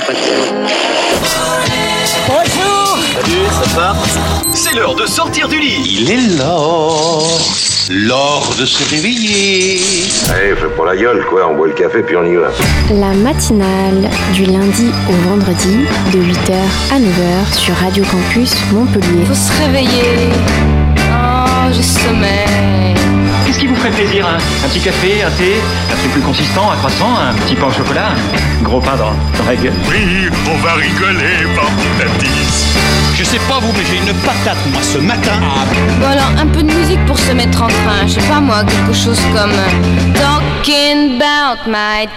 Bonjour. Salut, ça va? C'est l'heure de sortir du lit. Il est l'heure de se réveiller. Allez, fais pas la gueule, quoi. On boit le café puis on y va. La matinale du lundi au vendredi de 8h à 9h sur Radio Campus Montpellier. Faut se réveiller. Oh, j'ai sommeil. Qu'est-ce qui vous ferait plaisir, hein? Un petit café, un thé, un truc plus consistant, un croissant, un petit pain au chocolat, un gros pain dans la gueule. Oui, on va rigoler, papitatis. Je sais pas vous, mais j'ai une patate, moi, ce matin. Bon alors, un peu de musique pour se mettre en train. Je sais pas moi, quelque chose comme Talking about my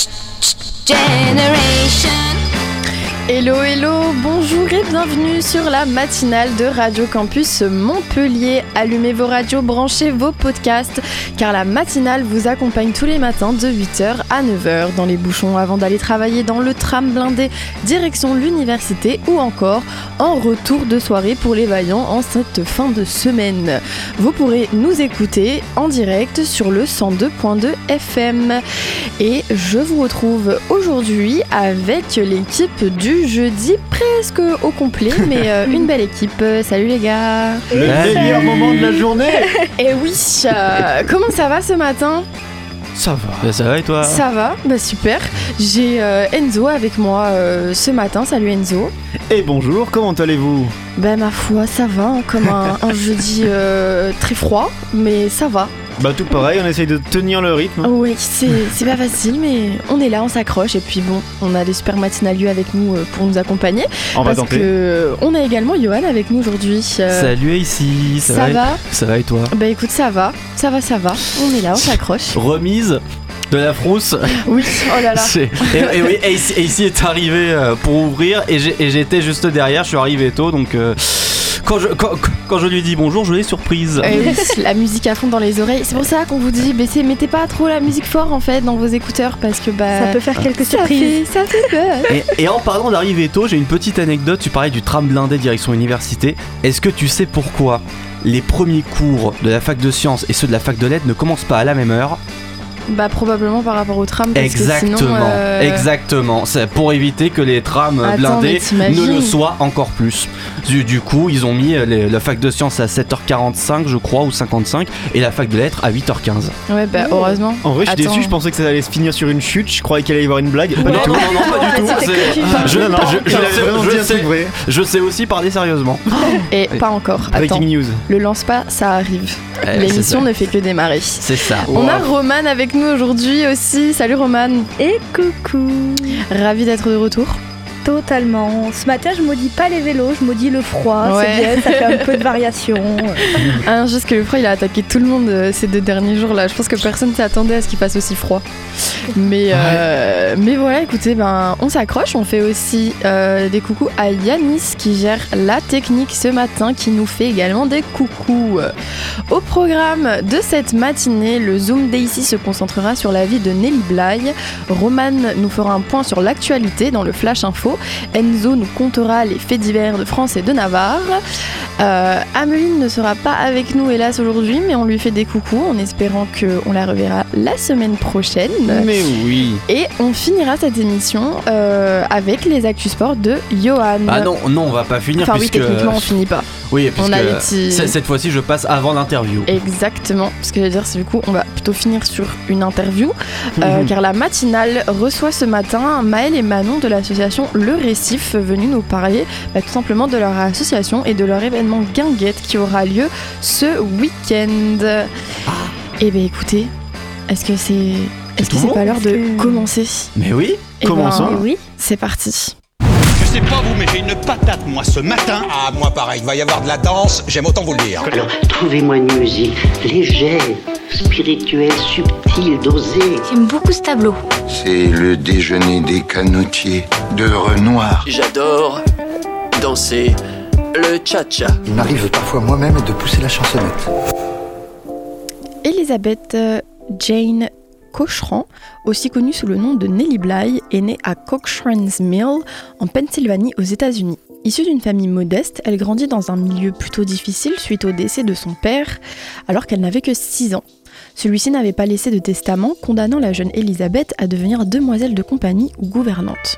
generation. Hello, hello, bonjour et bienvenue sur la matinale de Radio Campus Montpellier. Allumez vos radios, branchez vos podcasts, car la matinale vous accompagne tous les matins de 8h à 9h dans les bouchons avant d'aller travailler dans le tram blindé direction l'université ou encore en retour de soirée pour les vaillants en cette fin de semaine. Vous pourrez nous écouter en direct sur le 102.2 FM. Et je vous retrouve aujourd'hui avec l'équipe du jeudi presque au complet, mais une belle équipe. Salut les gars. Le meilleur moment de la journée. Et oui, comment ça va ce matin ? Ça va. Bah ça va et toi ? Ça va, bah super. J'ai Enzo avec moi ce matin. Salut Enzo. Et bonjour, comment allez-vous ? Bah ma foi, ça va, hein, comme un jeudi très froid, mais ça va. Bah tout pareil, on essaye de tenir le rythme. Oui, c'est pas facile, mais on est là, on s'accroche. Et puis bon, on a les super matinalieux avec nous pour nous accompagner. On va parce tenter. que on a également Johan avec nous aujourd'hui. Salut ici, ça va ? Ça va et toi ? Bah écoute, ça va. On est là, on s'accroche. Remise de la frousse. Oui, oh là là. Et ici est arrivé pour ouvrir et j'étais juste derrière, je suis arrivé tôt donc quand je lui dis bonjour, je l'ai surprise. La musique à fond dans les oreilles. C'est pour ça qu'on vous dit mettez pas trop la musique fort en fait dans vos écouteurs parce que bah ça peut faire quelques surprises. Ça fait peur. Et en parlant d'arriver tôt, j'ai une petite anecdote. Tu parlais du tram blindé direction université. Est-ce que tu sais pourquoi les premiers cours de la fac de sciences et ceux de la fac de lettres ne commencent pas à la même heure ? Bah probablement par rapport au tram parce exactement, que sinon, exactement. C'est pour éviter que les trams blindés ne le soient encore plus. Du coup, ils ont mis la fac de sciences à 7h45 je crois ou 55 et la fac de lettres à 8h15. Ouais bah heureusement. En vrai je suis déçu, je pensais que ça allait se finir sur une chute, je croyais qu'il allait y avoir une blague. Pas du tout. Non, pas du tout. Je sais aussi parler sérieusement. Et pas encore. Breaking Attends, news. le lance pas, ça arrive. L'émission ne fait que démarrer. C'est ça. On a Roman avec nous aujourd'hui aussi. Salut Roman. Et coucou. Ravi d'être de retour. Totalement. Ce matin, je maudis pas les vélos, je maudis le froid. Ouais. C'est bien, ça fait un peu de variation. Juste que le froid, il a attaqué tout le monde ces 2 derniers jours là. Je pense que personne s'attendait à ce qu'il fasse aussi froid. Mais voilà, écoutez, on s'accroche. On fait aussi des coucous à Yanis qui gère la technique ce matin, qui nous fait également des coucous. Au programme de cette matinée, le Zoom Daisy se concentrera sur la vie de Nelly Bly. Roman nous fera un point sur l'actualité dans le Flash Info. Enzo nous contera les faits divers de France et de Navarre. Ameline ne sera pas avec nous hélas aujourd'hui, mais on lui fait des coucous en espérant qu'on la reverra la semaine prochaine. Mais oui. Et on finira cette émission avec les actus sport de Johan. Ah non, on va pas finir. Enfin puisque... oui, techniquement on finit pas. Oui, puisque on a les petits... cette fois-ci je passe avant l'interview. Exactement. Ce que je veux dire, c'est du coup on va plutôt finir sur une interview car la matinale reçoit ce matin Maël et Manon de l'association Le Récif, venus nous parler tout simplement de leur association et de leur événement Guinguette qui aura lieu ce week-end. Et ben écoutez, est-ce que c'est pas l'heure de commencer ? Mais oui, commençons. Oui. C'est parti. Je sais pas vous, mais j'ai une patate, moi, ce matin. Ah, moi pareil, il va y avoir de la danse, j'aime autant vous le dire. Alors, trouvez-moi une musique légère, spirituelle, subtile, dosée. J'aime beaucoup ce tableau. C'est le déjeuner des canotiers de Renoir. J'adore danser le cha-cha. Il m'arrive parfois moi-même de pousser la chansonnette. Elisabeth Jane Cochran, aussi connue sous le nom de Nelly Bly, est née à Cochran's Mill, en Pennsylvanie, aux États-Unis. Issue d'une famille modeste, elle grandit dans un milieu plutôt difficile suite au décès de son père, alors qu'elle n'avait que 6 ans. Celui-ci n'avait pas laissé de testament, condamnant la jeune Elisabeth à devenir demoiselle de compagnie ou gouvernante.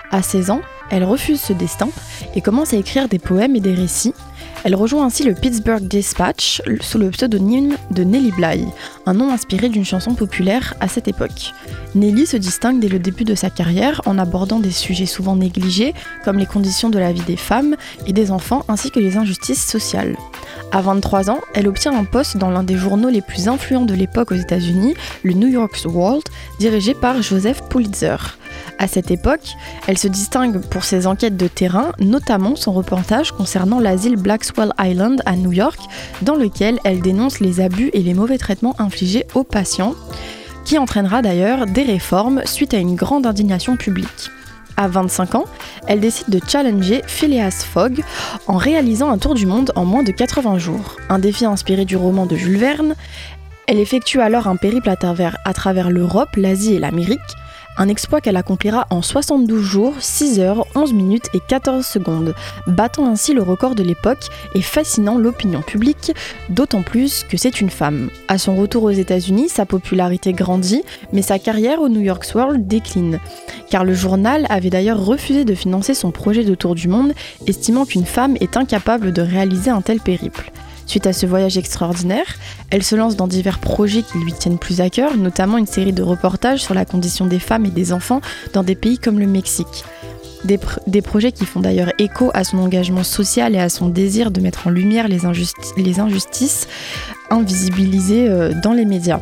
À 16 ans, elle refuse ce destin et commence à écrire des poèmes et des récits. Elle rejoint ainsi le Pittsburgh Dispatch sous le pseudonyme de Nellie Bly, un nom inspiré d'une chanson populaire à cette époque. Nellie se distingue dès le début de sa carrière en abordant des sujets souvent négligés comme les conditions de la vie des femmes et des enfants ainsi que les injustices sociales. À 23 ans, elle obtient un poste dans l'un des journaux les plus influents de l'époque aux États-Unis, le New York World, dirigé par Joseph Pulitzer. À cette époque, elle se distingue pour ses enquêtes de terrain, notamment son reportage concernant l'asile Blackwell Island à New York, dans lequel elle dénonce les abus et les mauvais traitements infligés aux patients, qui entraînera d'ailleurs des réformes suite à une grande indignation publique. À 25 ans, elle décide de challenger Phileas Fogg en réalisant un tour du monde en moins de 80 jours. Un défi inspiré du roman de Jules Verne. Elle effectue alors un périple à travers l'Europe, l'Asie et l'Amérique. Un exploit qu'elle accomplira en 72 jours, 6 heures, 11 minutes et 14 secondes, battant ainsi le record de l'époque et fascinant l'opinion publique, d'autant plus que c'est une femme. À son retour aux États-Unis, sa popularité grandit, mais sa carrière au New York World décline. Car le journal avait d'ailleurs refusé de financer son projet de tour du monde, estimant qu'une femme est incapable de réaliser un tel périple. Suite à ce voyage extraordinaire, elle se lance dans divers projets qui lui tiennent plus à cœur, notamment une série de reportages sur la condition des femmes et des enfants dans des pays comme le Mexique. Des projets qui font d'ailleurs écho à son engagement social et à son désir de mettre en lumière les injustices invisibilisées dans les médias.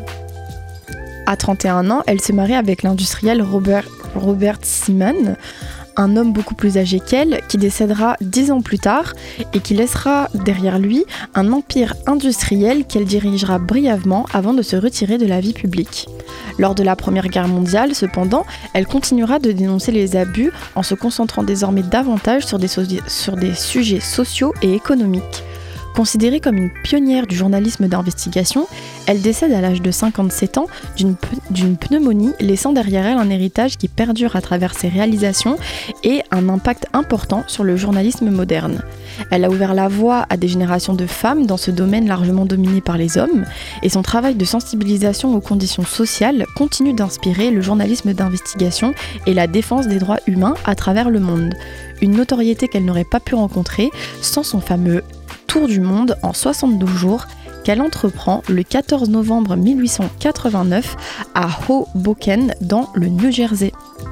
À 31 ans, elle se marie avec l'industriel Robert Seaman, un homme beaucoup plus âgé qu'elle, qui décédera 10 ans plus tard et qui laissera derrière lui un empire industriel qu'elle dirigera brièvement avant de se retirer de la vie publique. Lors de la Première Guerre mondiale, cependant, elle continuera de dénoncer les abus en se concentrant désormais davantage sur des sujets sociaux et économiques. Considérée comme une pionnière du journalisme d'investigation, elle décède à l'âge de 57 ans d'une pneumonie, laissant derrière elle un héritage qui perdure à travers ses réalisations et un impact important sur le journalisme moderne. Elle a ouvert la voie à des générations de femmes dans ce domaine largement dominé par les hommes, et son travail de sensibilisation aux conditions sociales continue d'inspirer le journalisme d'investigation et la défense des droits humains à travers le monde. Une notoriété qu'elle n'aurait pas pu rencontrer sans son fameux tour du monde en 72 jours qu'elle entreprend le 14 novembre 1889 à Hoboken dans le New Jersey.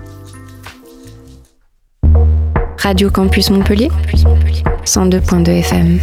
Radio Campus Montpellier, 102.2 FM.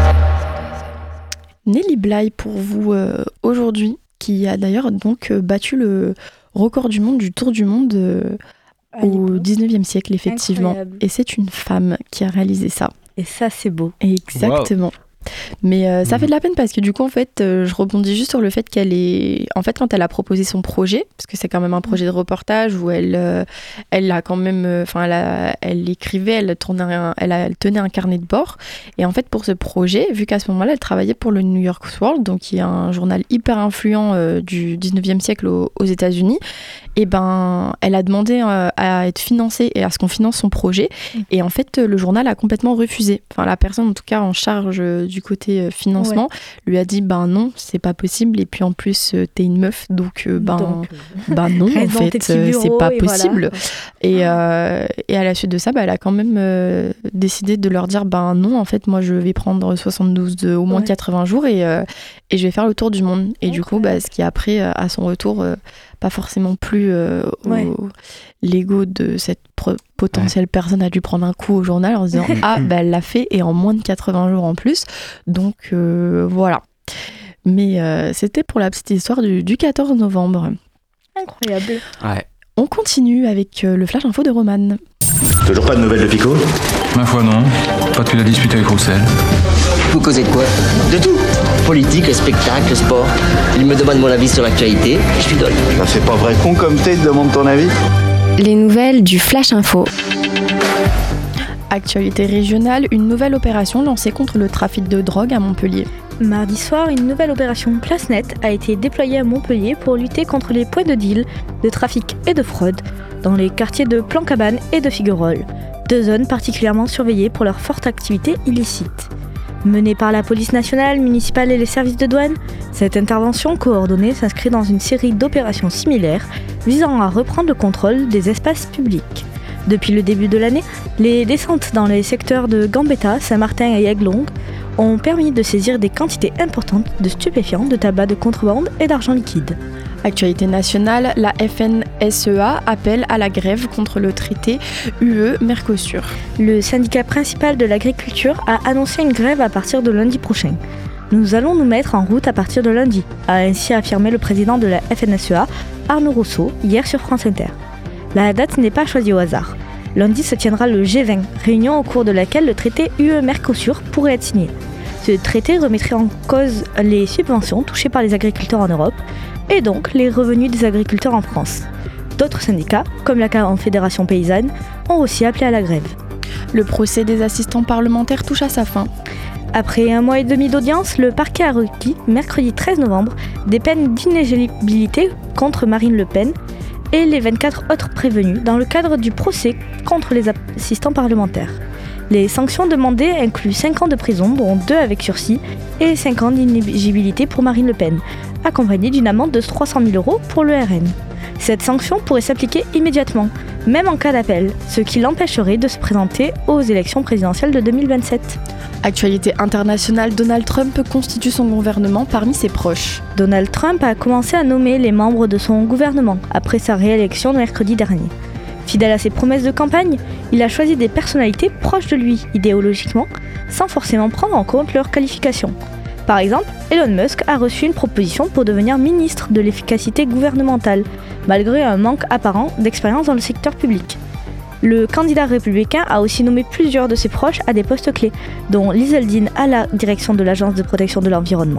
Nellie Bly pour vous aujourd'hui, qui a d'ailleurs donc battu le record du monde du tour du monde au 19e siècle effectivement. Incroyable. Et c'est une femme qui a réalisé ça. Et ça, c'est beau. Exactement. Wow. Mais ça fait de la peine parce que du coup, en fait, je rebondis juste sur le fait qu'elle est... En fait, quand elle a proposé son projet, parce que c'est quand même un projet de reportage où elle a quand même... Enfin, elle écrivait, elle tenait un carnet de bord. Et en fait, pour ce projet, vu qu'à ce moment-là, elle travaillait pour le New York World, donc qui est un journal hyper influent du 19e siècle aux États-Unis, et ben, elle a demandé à être financée et à ce qu'on finance son projet. Et en fait, le journal a complètement refusé. Enfin, la personne, en tout cas, en charge du côté financement, lui a dit ben non, c'est pas possible. Et puis en plus, t'es une meuf, donc non, en fait, c'est pas possible. Voilà. Et à la suite de ça, elle a quand même décidé de leur dire ben non, en fait, moi, je vais prendre 72 au moins 80 jours et je vais faire le tour du monde. Et du coup, ce qui après, à son retour, pas forcément plus l'ego de cette potentielle personne a dû prendre un coup au journal en se disant elle l'a fait et en moins de 80 jours en plus, donc voilà. Mais c'était pour la petite histoire du 14 novembre. Incroyable. Ouais. On continue avec le flash info de Roman. Toujours pas de nouvelles de Pico ? Ma foi non, pas depuis la dispute avec Roussel. Vous causez de quoi ? De tout. Politique, spectacle, sport. Il me demande mon avis sur l'actualité, je lui donne. Bah, c'est pas vrai con comme t'es, il te demande ton avis. Les nouvelles du Flash Info. Actualité régionale, une nouvelle opération lancée contre le trafic de drogue à Montpellier. Mardi soir, une nouvelle opération Place Nette a été déployée à Montpellier pour lutter contre les points de deal, de trafic et de fraude dans les quartiers de Plan-Cabane et de Figuerolles, deux zones particulièrement surveillées pour leur forte activité illicite. Menée par la police nationale, municipale et les services de douane, cette intervention coordonnée s'inscrit dans une série d'opérations similaires visant à reprendre le contrôle des espaces publics. Depuis le début de l'année, les descentes dans les secteurs de Gambetta, Saint-Martin et Aiglon ont permis de saisir des quantités importantes de stupéfiants, de tabac de contrebande et d'argent liquide. Actualité nationale, la FNSEA appelle à la grève contre le traité UE-Mercosur. Le syndicat principal de l'agriculture a annoncé une grève à partir de lundi prochain. Nous allons nous mettre en route à partir de lundi, a ainsi affirmé le président de la FNSEA, Arnaud Rousseau, hier sur France Inter. La date n'est pas choisie au hasard. Lundi se tiendra le G20, réunion au cours de laquelle le traité UE-Mercosur pourrait être signé. Ce traité remettrait en cause les subventions touchées par les agriculteurs en Europe et donc les revenus des agriculteurs en France. D'autres syndicats, comme la Confédération paysanne, ont aussi appelé à la grève. Le procès des assistants parlementaires touche à sa fin. Après 1 mois et demi d'audience, le parquet a requis, mercredi 13 novembre, des peines d'inéligibilité contre Marine Le Pen et les 24 autres prévenus dans le cadre du procès contre les assistants parlementaires. Les sanctions demandées incluent 5 ans de prison, dont 2 avec sursis, et 5 ans d'inéligibilité pour Marine Le Pen, accompagnée d'une amende de 300 000 € pour le RN. Cette sanction pourrait s'appliquer immédiatement, même en cas d'appel, ce qui l'empêcherait de se présenter aux élections présidentielles de 2027. Actualité internationale, Donald Trump constitue son gouvernement parmi ses proches. Donald Trump a commencé à nommer les membres de son gouvernement après sa réélection mercredi dernier. Fidèle à ses promesses de campagne, il a choisi des personnalités proches de lui, idéologiquement, sans forcément prendre en compte leurs qualifications. Par exemple, Elon Musk a reçu une proposition pour devenir ministre de l'efficacité gouvernementale, malgré un manque apparent d'expérience dans le secteur public. Le candidat républicain a aussi nommé plusieurs de ses proches à des postes clés, dont Liz Eldin à la direction de l'Agence de protection de l'environnement.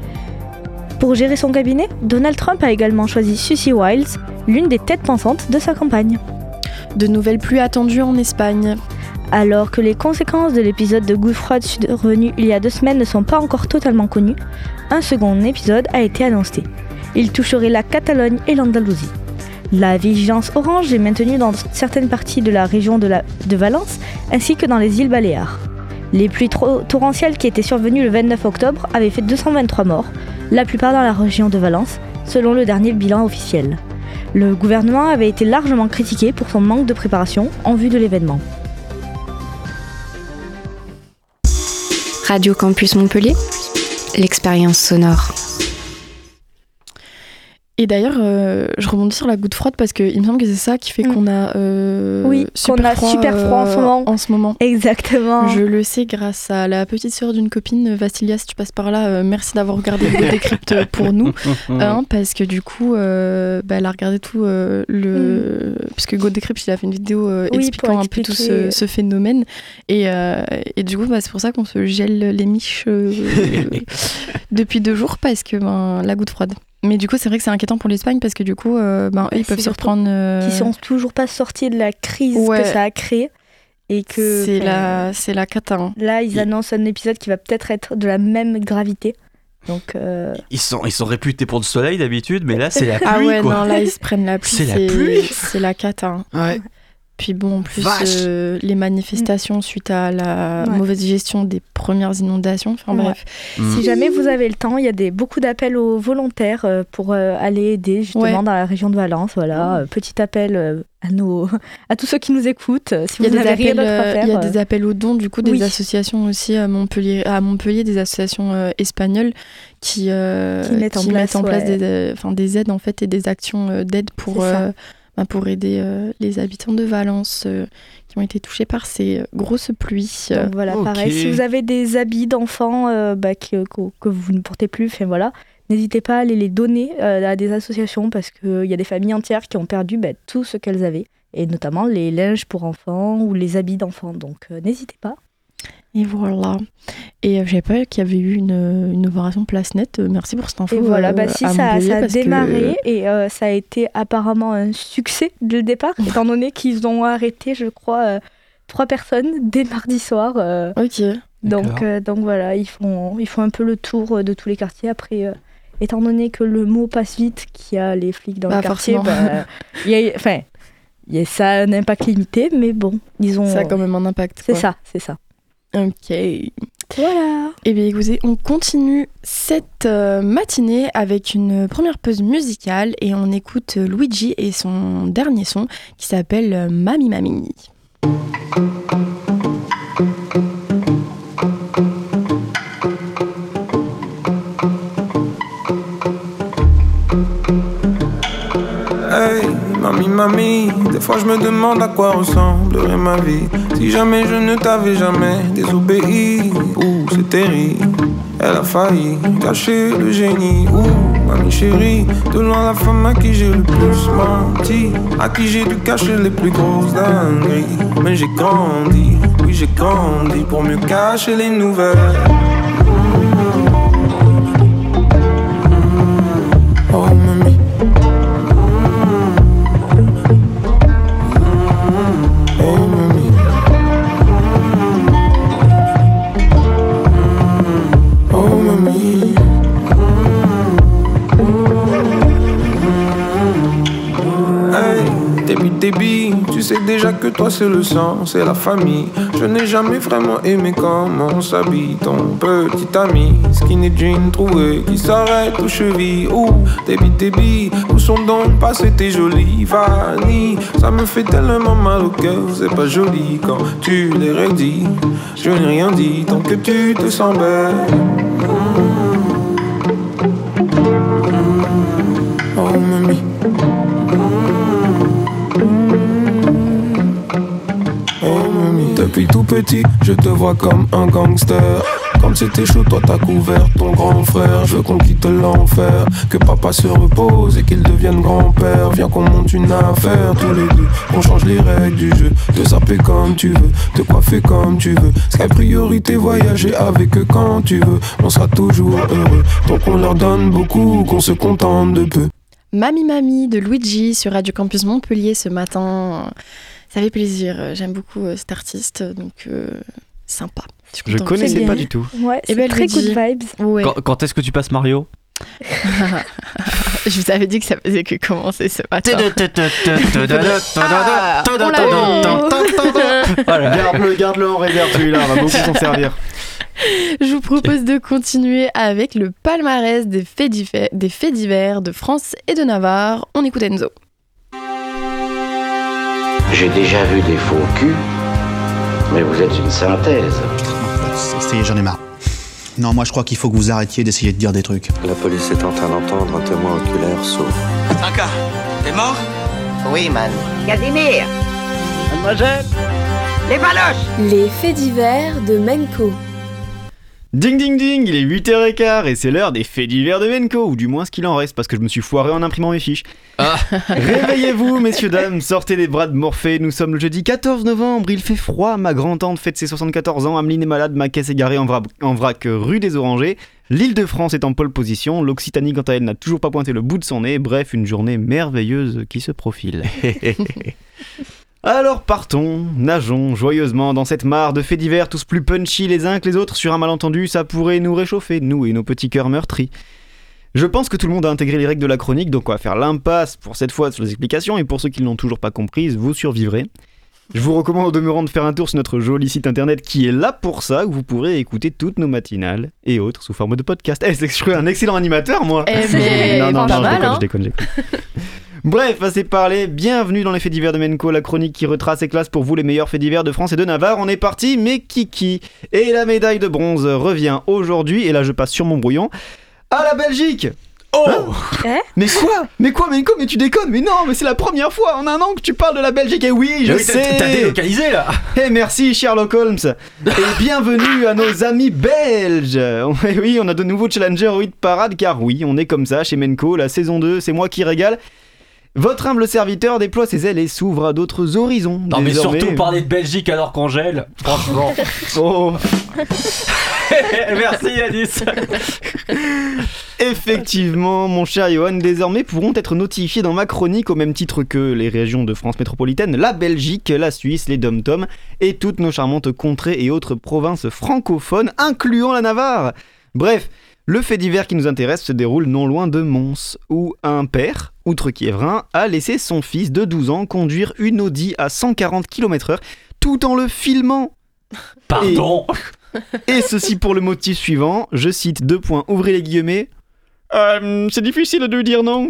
Pour gérer son cabinet, Donald Trump a également choisi Susie Wiles, l'une des têtes pensantes de sa campagne. De nouvelles pluies attendues en Espagne. Alors que les conséquences de l'épisode de Gufrod survenu il y a 2 semaines ne sont pas encore totalement connues, un second épisode a été annoncé. Il toucherait la Catalogne et l'Andalousie. La vigilance orange est maintenue dans certaines parties de la région de Valence ainsi que dans les îles Baléares. Les pluies torrentielles qui étaient survenues le 29 octobre avaient fait 223 morts, la plupart dans la région de Valence, selon le dernier bilan officiel. Le gouvernement avait été largement critiqué pour son manque de préparation en vue de l'événement. Radio Campus Montpellier, l'expérience sonore. Et d'ailleurs, je rebondis sur la goutte froide parce qu'il me semble que c'est ça qui fait qu'on a super froid en ce moment. Exactement. Je le sais grâce à la petite sœur d'une copine, Vassilia, si tu passes par là, merci d'avoir regardé le Décrypte pour nous, parce que du coup, elle a regardé tout parce que Go Décrypte, il a fait une vidéo expliquant un peu tout ce phénomène, et du coup, c'est pour ça qu'on se gèle les miches depuis 2 jours parce que la goutte froide. Mais du coup, c'est vrai que c'est inquiétant pour l'Espagne parce que du coup, ils peuvent se reprendre. Qui sont toujours pas sortis de la crise que ça a créée. Et que c'est la cata. Hein. Là, ils annoncent un épisode qui va peut-être être de la même gravité. Donc, ils sont réputés pour le soleil d'habitude, mais là, c'est la pluie. Ah ouais, quoi. non, là, ils se prennent la pluie. C'est la pluie. C'est la cata. Hein. Ouais. Puis bon, en plus, les manifestations suite à la mauvaise gestion des premières inondations. Enfin bref. Si jamais vous avez le temps, il y a beaucoup d'appels aux volontaires pour aller aider justement dans la région de Valence. Voilà, petit appel à tous ceux qui nous écoutent. Si vous n'avez rien d'autre à faire. Il y a des appels aux dons du coup des associations aussi à Montpellier, des associations espagnoles qui mettent en place des aides en fait et des actions d'aide pour aider les habitants de Valence qui ont été touchés par ces grosses pluies. Donc voilà, pareil, si vous avez des habits d'enfants que vous ne portez plus, n'hésitez pas à aller les donner à des associations parce qu'il y a des familles entières qui ont perdu tout ce qu'elles avaient, et notamment les linges pour enfants ou les habits d'enfants, donc n'hésitez pas. Et voilà. Et je savais pas qu'il y avait eu une opération Place Nette. Merci pour cette info. Et voilà, ça a démarré et ça a été apparemment un succès dès le départ, étant donné qu'ils ont arrêté, je crois, 3 personnes dès mardi soir. Ok. Donc voilà, ils font un peu le tour de tous les quartiers. Après, étant donné que le mot passe vite, qu'il y a les flics dans le quartier, ça a un impact limité, mais bon, ils ont... Ça a quand même un impact. C'est ça. Ok. Voilà. Et bien écoutez, on continue cette matinée avec une première pause musicale et on écoute Luigi et son dernier son qui s'appelle Mami Mami. Hey, mami, mami, des fois je me demande à quoi ressemblerait ma vie si jamais je ne t'avais jamais désobéi. Ouh, c'est terrible, elle a failli cacher le génie. Ouh, mami chérie, de loin la femme à qui j'ai le plus menti, à qui j'ai dû cacher les plus grosses dingueries. Mais j'ai grandi, oui j'ai grandi pour mieux cacher les nouvelles. Oh mami. Débit, tu sais déjà que toi c'est le sang, c'est la famille. Je n'ai jamais vraiment aimé comment s'habille ton petit ami. Skinny jean troué qui s'arrête aux chevilles. Ouh, débit, où sont donc passées tes jolies vanilles? Ça me fait tellement mal au cœur, c'est pas joli quand tu les redis. Je n'ai rien dit tant que tu te sens belle. Oh mamie. Depuis tout petit, je te vois comme un gangster. Quand c'était chaud, toi t'as couvert ton grand frère. Je veux qu'on quitte l'enfer, que papa se repose et qu'il devienne grand-père. Viens qu'on monte une affaire tous les deux, qu'on change les règles du jeu. Te saper comme tu veux, te coiffer comme tu veux. Sky priorité, voyager avec eux quand tu veux. On sera toujours heureux, donc on leur donne beaucoup, qu'on se contente de peu. Mami Mami de Luigi sur Radio Campus Montpellier ce matin. Ça fait plaisir, j'aime beaucoup cet artiste, donc sympa. Je connaissais pas du tout. Ouais, c'est très Luigi. good vibes. Ouais. Quand est-ce que tu passes Mario? Je vous avais dit que ça faisait que commencer ce matin. Garde-le en réserve celui-là, on va beaucoup s'en servir. Je vous propose de continuer avec le palmarès des faits divers de France et de Navarre. On écoute Enzo. J'ai déjà vu des faux culs, mais vous êtes une synthèse. Ça y est, j'en ai marre. Non, moi je crois qu'il faut que vous arrêtiez d'essayer de dire des trucs. La police est en train d'entendre un témoin oculaire sauf. Tanka, t'es mort? Oui, man. Casimir. Mademoiselle. Les baloches. Les faits divers de Menko. Ding ding ding, il est 8h15 et c'est l'heure des faits divers de Menko, ou du moins ce qu'il en reste parce que je me suis foiré en imprimant mes fiches. Réveillez-vous messieurs dames, sortez des bras de Morphée, nous sommes le jeudi 14 novembre, il fait froid, ma grand-tante fête ses 74 ans, Ameline est malade, ma caisse est garée en vrac rue des Orangers, l'Île-de-France est en pole position, l'Occitanie quant à elle n'a toujours pas pointé le bout de son nez, bref une journée merveilleuse qui se profile. Alors partons, nageons joyeusement dans cette mare de faits divers tous plus punchy les uns que les autres. Sur un malentendu, ça pourrait nous réchauffer, nous et nos petits cœurs meurtris. Je pense que tout le monde a intégré les règles de la chronique, donc on va faire l'impasse pour cette fois sur les explications, et pour ceux qui ne l'ont toujours pas comprises, vous survivrez. Je vous recommande au demeurant de faire un tour sur notre joli site internet qui est là pour ça, où vous pourrez écouter toutes nos matinales et autres sous forme de podcast. Je suis un excellent animateur, moi. Non, je déconne. Bref, assez parlé, bienvenue dans les faits divers de Menko, la chronique qui retrace et classe pour vous les meilleurs faits divers de France et de Navarre. On est parti, mais kiki. Et la médaille de bronze revient aujourd'hui, et là je passe sur mon brouillon, à la Belgique. Oh hein? Mais quoi Menko, mais tu déconnes, mais non, mais c'est la première fois en un an que tu parles de la Belgique, et oui, je sais. T'as délocalisé là. Et merci Sherlock Holmes. Et bienvenue à nos amis belges. Et oui, on a de nouveaux challengers au hit parade, car oui, on est comme ça chez Menko, la saison 2, c'est moi qui régale. Votre humble serviteur déploie ses ailes et s'ouvre à d'autres horizons. Non mais surtout parler de Belgique alors qu'on gèle, franchement. Oh. Merci Yanis. Effectivement, mon cher Johan, désormais pourront être notifiés dans ma chronique au même titre que les régions de France métropolitaine, la Belgique, la Suisse, les Dom-Tom et toutes nos charmantes contrées et autres provinces francophones, incluant la Navarre. Bref, le fait divers qui nous intéresse se déroule non loin de Mons, où un père, outre-quiévrain, a laissé son fils de 12 ans conduire une Audi à 140 km/h tout en le filmant. Pardon. Et ceci pour le motif suivant, je cite : ouvrez les guillemets. C'est difficile de dire non.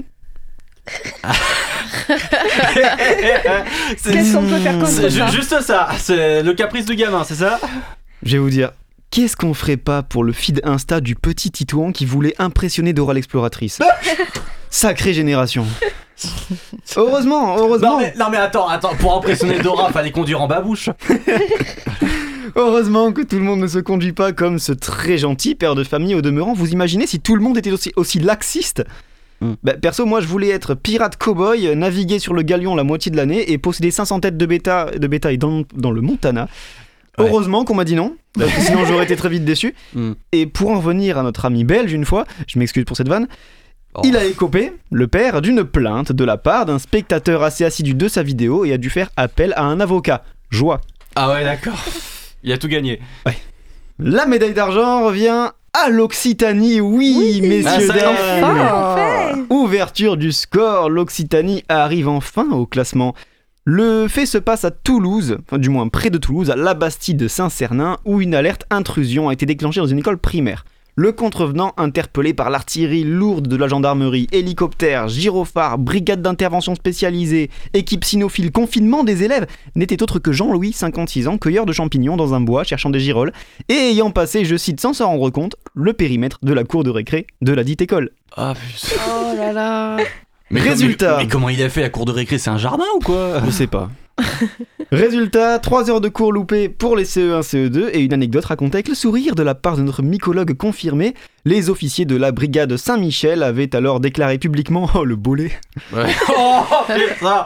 Qu'est-ce qu'on peut faire contre ça ? Juste ça, c'est le caprice du gamin, c'est ça ? Je vais vous dire, qu'est-ce qu'on ferait pas pour le feed Insta du petit Titouan qui voulait impressionner Dora l'exploratrice ? Sacrée génération. Heureusement. Non mais attends, pour impressionner Dora, fallait conduire en babouche. Heureusement que tout le monde ne se conduit pas comme ce très gentil père de famille au demeurant. Vous imaginez si tout le monde était aussi laxiste ? Perso, moi je voulais être pirate cow-boy, naviguer sur le galion la moitié de l'année et posséder 500 têtes de bétail dans le Montana. Ouais. Heureusement qu'on m'a dit non, parce que sinon j'aurais été très vite déçu. Et pour en revenir à notre ami belge une fois, je m'excuse pour cette vanne, il a écopé, le père, d'une plainte de la part d'un spectateur assez assidu de sa vidéo et a dû faire appel à un avocat. Joie. Ah ouais, d'accord. Il a tout gagné. Ouais. La médaille d'argent revient à l'Occitanie, oui messieurs, dames. Ouverture du score, l'Occitanie arrive enfin au classement. Le fait se passe à Toulouse, enfin du moins près de Toulouse, à la Bastide de Saint-Cernin, où une alerte intrusion a été déclenchée dans une école primaire. Le contrevenant, interpellé par l'artillerie lourde de la gendarmerie, hélicoptère, gyrophare, brigade d'intervention spécialisée, équipe cynophile, confinement des élèves, n'était autre que Jean-Louis, 56 ans, cueilleur de champignons dans un bois cherchant des girolles, et ayant passé, je cite sans s'en rendre compte, le périmètre de la cour de récré de la dite école. Ah putain. Oh là là. Résultat. Mais comment il a fait la cour de récré ? C'est un jardin ou quoi ? Je sais pas. Résultat, 3 heures de cours loupées pour les CE1, CE2 et une anecdote racontée avec le sourire de la part de notre mycologue confirmé. Les officiers de la brigade Saint-Michel avaient alors déclaré publiquement « Oh, le bolet !» Ouais. Oh, putain.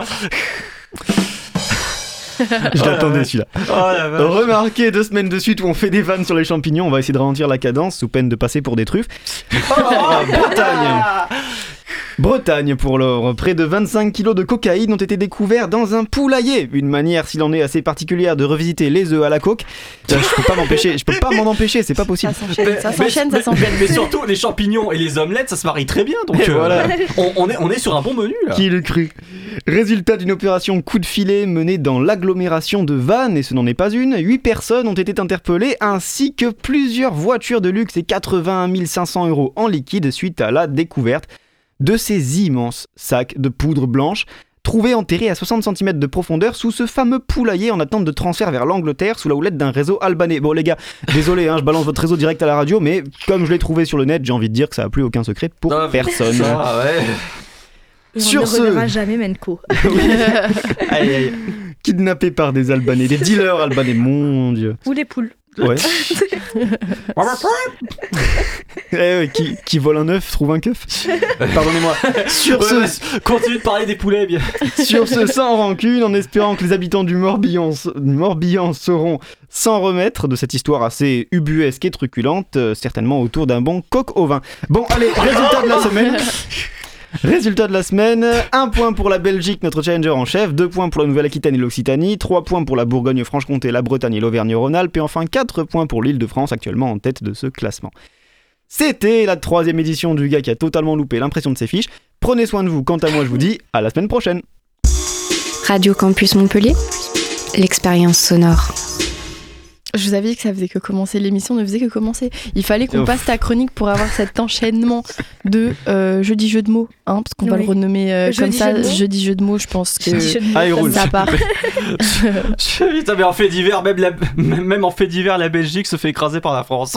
Je l'attendais celui-là. Oh, remarquez, 2 semaines de suite où on fait des vannes sur les champignons, on va essayer de ralentir la cadence sous peine de passer pour des truffes. Bretagne pour l'or, près de 25 kilos de cocaïne ont été découverts dans un poulailler. Une manière, s'il en est, assez particulière de revisiter les œufs à la coque. Je peux pas m'en empêcher, c'est pas possible. Ça s'enchaîne. Mais surtout, les champignons et les omelettes, ça se marie très bien. Donc voilà. on est sur un bon menu là. Qui l'eût cru ? Résultat d'une opération coup de filet menée dans l'agglomération de Vannes, et ce n'en est pas une, 8 personnes ont été interpellées, ainsi que plusieurs voitures de luxe et 81 500 € en liquide suite à la découverte de ces immenses sacs de poudre blanche trouvés enterrés à 60 cm de profondeur sous ce fameux poulailler en attente de transfert vers l'Angleterre sous la houlette d'un réseau albanais. Bon les gars, désolé, je balance votre réseau direct à la radio, mais comme je l'ai trouvé sur le net, j'ai envie de dire que ça n'a plus aucun secret pour personne. Ça, ouais. On ne reverra jamais Menko. Aïe. Kidnappés par des Albanais, des dealers albanais, mon Dieu. Ou des poules. Ouais. Qui vole un œuf trouve un keuf. Pardonnez-moi. Continue de parler des poulets bien. Sur ce, sans rancune, en espérant que les habitants du Morbihan sauront s'en remettre de cette histoire assez ubuesque et truculente, certainement autour d'un bon coq au vin. Bon, allez, résultat de la semaine. Résultat de la semaine, 1 point pour la Belgique, notre challenger en chef, 2 points pour la Nouvelle-Aquitaine et l'Occitanie, 3 points pour la Bourgogne-Franche-Comté, la Bretagne et l'Auvergne-Rhône-Alpes, et enfin 4 points pour l'Île-de-France, actuellement en tête de ce classement. C'était la 3e édition du gars qui a totalement loupé l'impression de ses fiches. Prenez soin de vous, quant à moi je vous dis à la semaine prochaine. Radio Campus Montpellier, l'expérience sonore. Je vous avais dit que ça faisait que commencer, l'émission ne faisait que commencer. Il fallait qu'on passe ta chronique pour avoir cet enchaînement de jeudi jeu de mots, parce qu'on va le renommer comme ça, jeudi jeu de mots, je pense que ça part. Putain, mais en fait divers, même en fait divers, la Belgique se fait écraser par la France.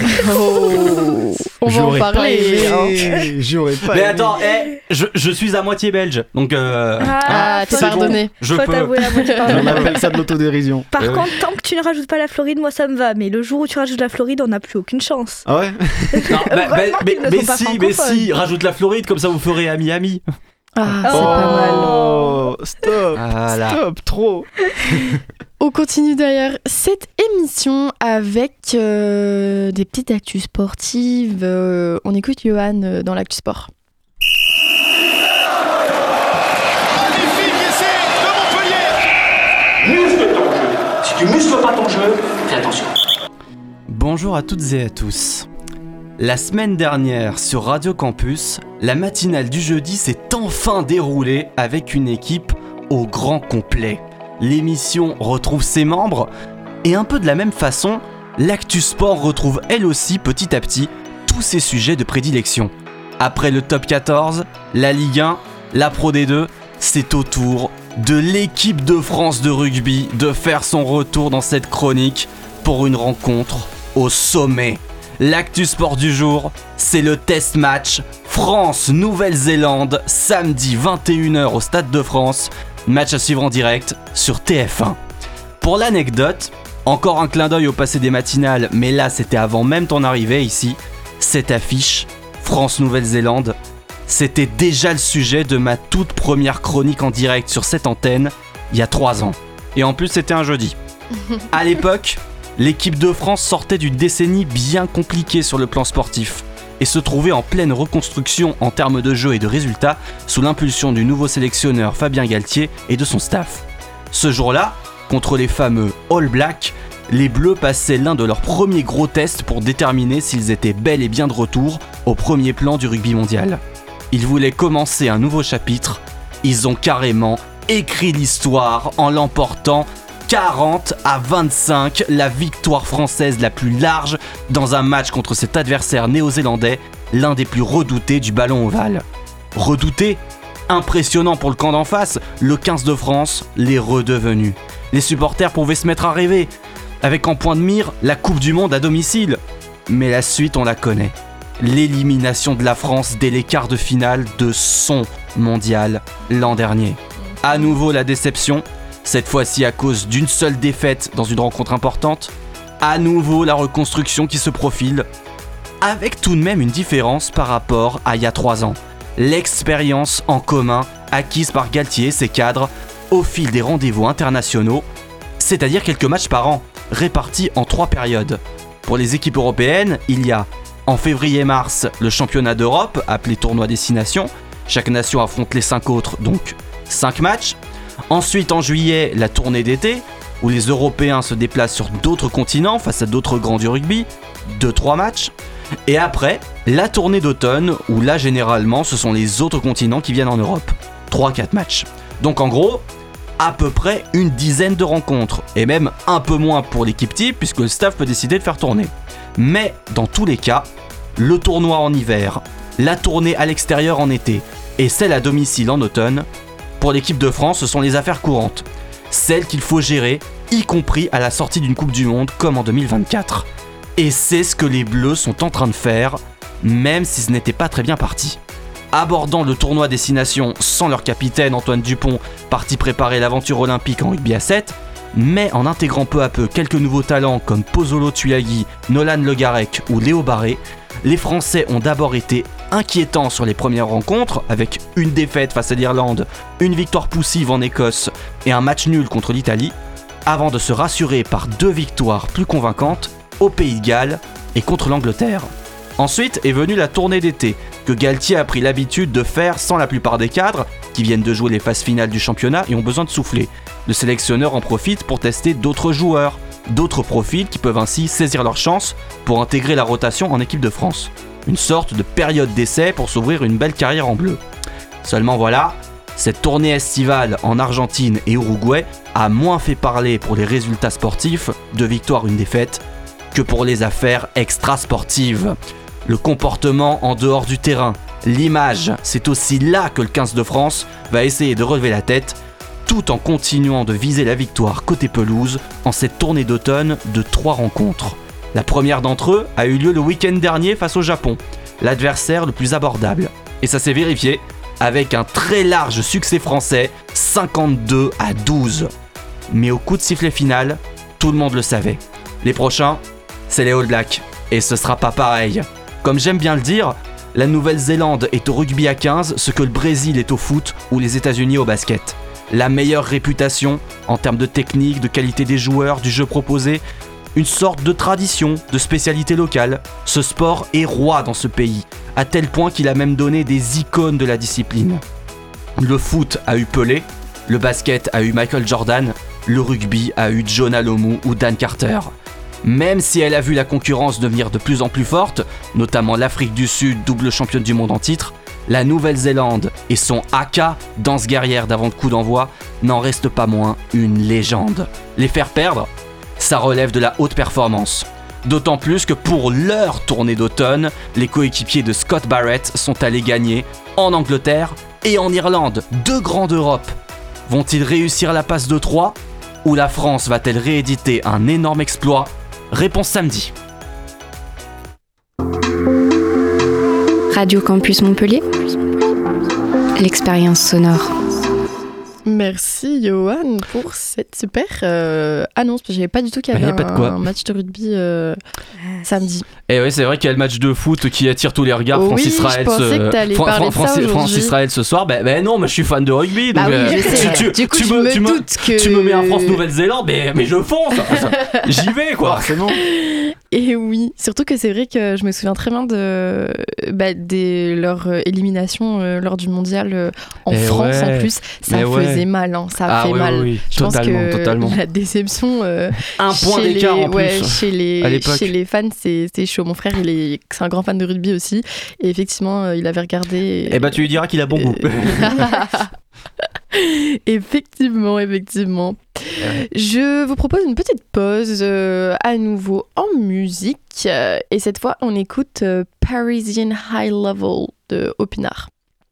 On va en parler. J'aurais pas. Mais attends, je suis à moitié belge, donc t'es pardonné. Bon, je peux. On appelle ça de l'autodérision. Par contre, tant que tu ne rajoutes pas la Floride, moi ça me va, mais le jour où tu rajoutes la Floride, on n'a plus aucune chance. Ah ouais. Non, mais si, rajoute la Floride, comme ça vous ferez à Miami. C'est pas mal. Stop, trop. On continue d'ailleurs cette émission avec des petites actus sportives. On écoute Johan dans l'actu sport. Muscle ton jeu. Si tu muscles pas ton jeu, fais attention. Bonjour à toutes et à tous. La semaine dernière sur Radio Campus, la matinale du jeudi s'est enfin déroulée avec une équipe au grand complet. L'émission retrouve ses membres et un peu de la même façon, l'actu sport retrouve elle aussi petit à petit tous ses sujets de prédilection. Après le top 14, la Ligue 1, la Pro D2, c'est au tour de l'équipe de France de rugby de faire son retour dans cette chronique pour une rencontre au sommet. L'actu sport du jour, c'est le test match France-Nouvelle-Zélande, samedi 21h au Stade de France. Match à suivre en direct sur TF1. Pour l'anecdote, encore un clin d'œil au passé des matinales, mais là c'était avant même ton arrivée ici. Cette affiche, France-Nouvelle-Zélande, c'était déjà le sujet de ma toute première chronique en direct sur cette antenne, il y a 3 ans. Et en plus c'était un jeudi. À l'époque, l'équipe de France sortait d'une décennie bien compliquée sur le plan sportif et se trouvait en pleine reconstruction en termes de jeu et de résultats sous l'impulsion du nouveau sélectionneur Fabien Galtier et de son staff. Ce jour-là, contre les fameux All Blacks, les Bleus passaient l'un de leurs premiers gros tests pour déterminer s'ils étaient bel et bien de retour au premier plan du rugby mondial. Ils voulaient commencer un nouveau chapitre, ils ont carrément écrit l'histoire en l'emportant 40-25, la victoire française la plus large dans un match contre cet adversaire néo-zélandais, l'un des plus redoutés du ballon ovale. Redouté, impressionnant pour le camp d'en face, le 15 de France l'est redevenu. Les supporters pouvaient se mettre à rêver, avec en point de mire la Coupe du Monde à domicile. Mais la suite on la connaît. L'élimination de la France dès les quarts de finale de son mondial l'an dernier. À nouveau la déception, cette fois-ci à cause d'une seule défaite dans une rencontre importante. À nouveau la reconstruction qui se profile, avec tout de même une différence par rapport à il y a 3 ans. L'expérience en commun acquise par Galtier et ses cadres au fil des rendez-vous internationaux, c'est-à-dire quelques matchs par an, répartis en 3 périodes. Pour les équipes européennes, il y a en février-mars le championnat d'Europe, appelé tournoi destination. Chaque nation affronte les 5 autres, donc 5 matchs. Ensuite, en juillet, la tournée d'été, où les Européens se déplacent sur d'autres continents face à d'autres grands du rugby, 2-3 matchs. Et après, la tournée d'automne, où là, généralement, ce sont les autres continents qui viennent en Europe, 3-4 matchs. Donc en gros, à peu près une dizaine de rencontres, et même un peu moins pour l'équipe type, puisque le staff peut décider de faire tourner. Mais dans tous les cas, le tournoi en hiver, la tournée à l'extérieur en été, et celle à domicile en automne, pour l'équipe de France, ce sont les affaires courantes. Celles qu'il faut gérer, y compris à la sortie d'une Coupe du Monde comme en 2024. Et c'est ce que les Bleus sont en train de faire, même si ce n'était pas très bien parti. Abordant le tournoi destination sans leur capitaine Antoine Dupont, parti préparer l'aventure olympique en rugby à 7, mais en intégrant peu à peu quelques nouveaux talents comme Pozzolo Tuilagi, Nolan Le Garec ou Léo Barré, les Français ont d'abord été inquiétants sur les premières rencontres, avec une défaite face à l'Irlande, une victoire poussive en Écosse et un match nul contre l'Italie, avant de se rassurer par 2 victoires plus convaincantes au Pays de Galles et contre l'Angleterre. Ensuite est venue la tournée d'été, que Galtier a pris l'habitude de faire sans la plupart des cadres, qui viennent de jouer les phases finales du championnat et ont besoin de souffler. Le sélectionneur en profite pour tester d'autres joueurs, d'autres profils qui peuvent ainsi saisir leur chance pour intégrer la rotation en équipe de France. Une sorte de période d'essai pour s'ouvrir une belle carrière en bleu. Seulement voilà, cette tournée estivale en Argentine et Uruguay a moins fait parler pour les résultats sportifs, 2 victoires, une défaite, que pour les affaires extra-sportives. Le comportement en dehors du terrain, l'image, c'est aussi là que le 15 de France va essayer de relever la tête, tout en continuant de viser la victoire côté pelouse en cette tournée d'automne de 3 rencontres. La première d'entre eux a eu lieu le week-end dernier face au Japon, l'adversaire le plus abordable. Et ça s'est vérifié avec un très large succès français, 52-12. Mais au coup de sifflet final, tout le monde le savait. Les prochains, c'est les All Blacks, et ce sera pas pareil. Comme j'aime bien le dire, la Nouvelle-Zélande est au rugby à 15 ce que le Brésil est au foot ou les États-Unis au basket. La meilleure réputation en termes de technique, de qualité des joueurs, du jeu proposé, une sorte de tradition, de spécialité locale. Ce sport est roi dans ce pays, à tel point qu'il a même donné des icônes de la discipline. Le foot a eu Pelé, le basket a eu Michael Jordan, le rugby a eu John Alomou ou Dan Carter. Même si elle a vu la concurrence devenir de plus en plus forte, notamment l'Afrique du Sud, double championne du monde en titre, la Nouvelle-Zélande et son haka, danse guerrière d'avant de coup d'envoi, n'en restent pas moins une légende. Les faire perdre, ça relève de la haute performance. D'autant plus que pour leur tournée d'automne, les coéquipiers de Scott Barrett sont allés gagner en Angleterre et en Irlande, 2 grands d'Europe. Vont-ils réussir la passe de 3 ou la France va-t-elle rééditer un énorme exploit? Réponse samedi. Radio Campus Montpellier, l'expérience sonore. Merci Johan pour cette super annonce, parce que j'avais pas du tout qu'il y avait un match de rugby samedi. Et oui, c'est vrai qu'il y a le match de foot qui attire tous les regards. France-Israël ce soir. Ben non, mais je suis fan de rugby. Donc, oui, je sais. Du coup, tu me mets en France-Nouvelle-Zélande, mais je fonce. J'y vais, quoi. C'est bon. Et oui, surtout que c'est vrai que je me souviens très bien de leur élimination lors du mondial en France en plus. Ça faisait mal, hein. Ça fait mal. Oui, je pense que la déception un point d'écart en plus. Chez les fans, c'est chaud. Mon frère, c'est un grand fan de rugby aussi. Et effectivement, il avait regardé. Et tu lui diras qu'il a bon goût. Effectivement. Je vous propose une petite pause à nouveau en musique. Et cette fois, on écoute Parisian High Level de Opinard.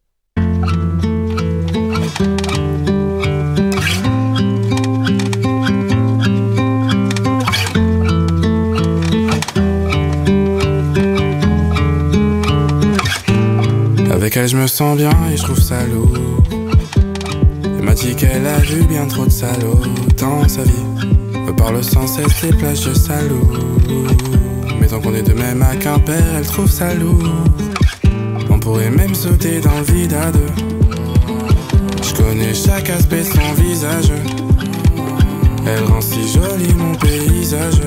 Avec elle je me sens bien et je trouve ça lourd. Elle m'a dit qu'elle a vu bien trop de salauds dans sa vie. Me parle sans cesse des plages de Salou. Mais tant qu'on est de même à Quimper, elle trouve ça lourd. On pourrait même sauter dans le vide à deux. Je connais chaque aspect de son visage. Elle rend si joli mon paysage.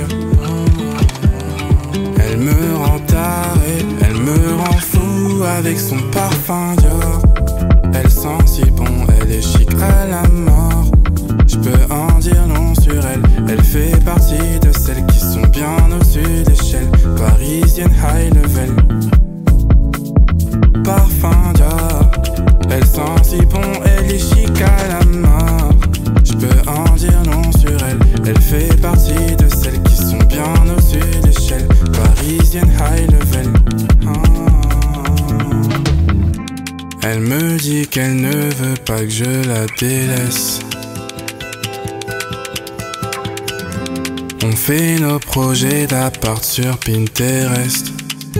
Elle me rend taré, elle me rend fou avec son parfum Dior. Elle sent si bon, elle est chic à la mort. Je peux en dire long sur elle. Elle fait partie de celles qui sont bien au-dessus d'échelle. Parisienne high level. Parfum Dior. Elle sent si bon, elle est chic à la mort. Je peux en dire long sur elle. Elle fait partie de celles qui sont bien au-dessus d'échelle. Parisienne high level. Elle me dit qu'elle ne veut pas que je la délaisse. On fait nos projets d'appart sur Pinterest.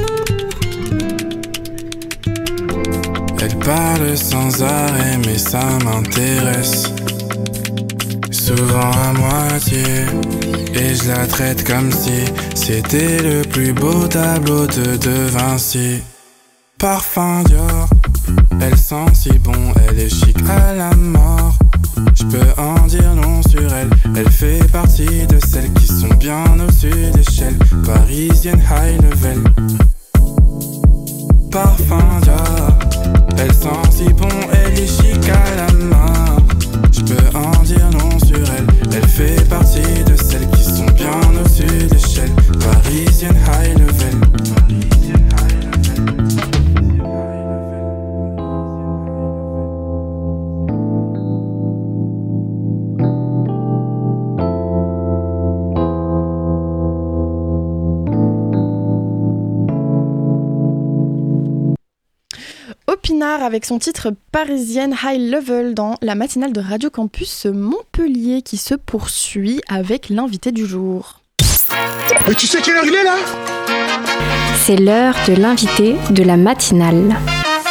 Elle parle sans arrêt mais ça m'intéresse. Souvent à moitié. Et je la traite comme si c'était le plus beau tableau de Vinci. Parfum Dior. Elle sent si bon, elle est chic à la mort. Je peux en dire long sur elle. Elle fait partie de celles qui sont bien au-dessus d'échelle. Parisienne high level. Parfum Dior. Elle sent si bon, elle est chic à la mort. Je peux en dire long sur elle. Elle fait partie de celles qui sont bien au-dessus d'échelle. Parisienne high level. Opinard avec son titre Parisienne High Level dans la matinale de Radio Campus Montpellier qui se poursuit avec l'invité du jour. Mais tu sais quelle heure il est là ? C'est l'heure de l'invité de la matinale. Allô ?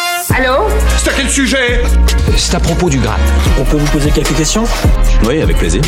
C'est à quel sujet ? C'est à propos du Graal. On peut vous poser quelques questions ? Oui, avec plaisir.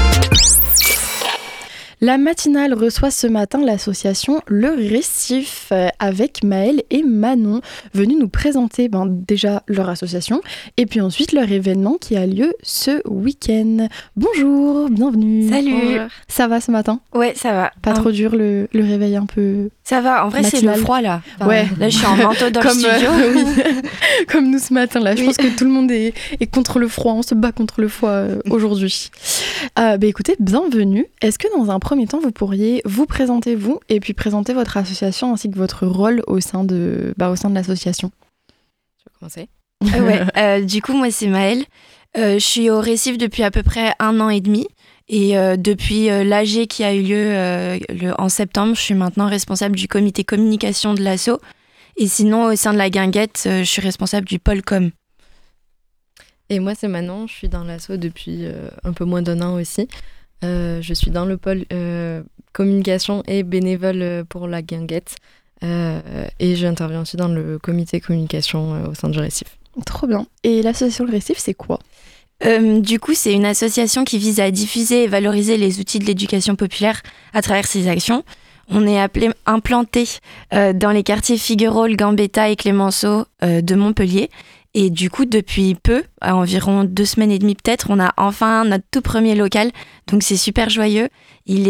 La matinale reçoit ce matin l'association Le Récif avec Maëlle et Manon venus nous présenter déjà leur association et puis ensuite leur événement qui a lieu ce week-end. Bonjour, bienvenue. Salut. Bonjour. Ça va ce matin ? Ouais, ça va. Pas trop dur le réveil un peu ? Ça va, en vrai matinal. C'est le froid là. Enfin, ouais. Là je suis en manteau dans le studio. Oui. Comme nous ce matin là. Je pense que tout le monde est contre le froid, on se bat contre le froid aujourd'hui. Écoutez, bienvenue. Est-ce que dans un premier temps vous pourriez vous présenter vous et puis présenter votre association ainsi que votre rôle au sein de l'association ? Je vais commencer. Du coup moi c'est Maëlle. Je suis au Récif depuis à peu près 1 an et demi. Et depuis l'AG qui a eu lieu en septembre, je suis maintenant responsable du comité communication de l'asso. Et sinon, au sein de la guinguette, je suis responsable du pôle com. Et moi, c'est Manon, je suis dans l'asso depuis un peu moins d'1 an aussi. Je suis dans le pôle communication et bénévole pour la guinguette. Et j'interviens aussi dans le comité communication au sein du Récif. Trop bien. Et l'association Le Récif, c'est quoi ? Du coup, c'est une association qui vise à diffuser et valoriser les outils de l'éducation populaire à travers ses actions. On est implanté dans les quartiers Figuerolles, Gambetta et Clémenceau de Montpellier. Et du coup, depuis peu, à environ 2 semaines et demie peut-être, on a enfin notre tout premier local. Donc c'est super joyeux. Il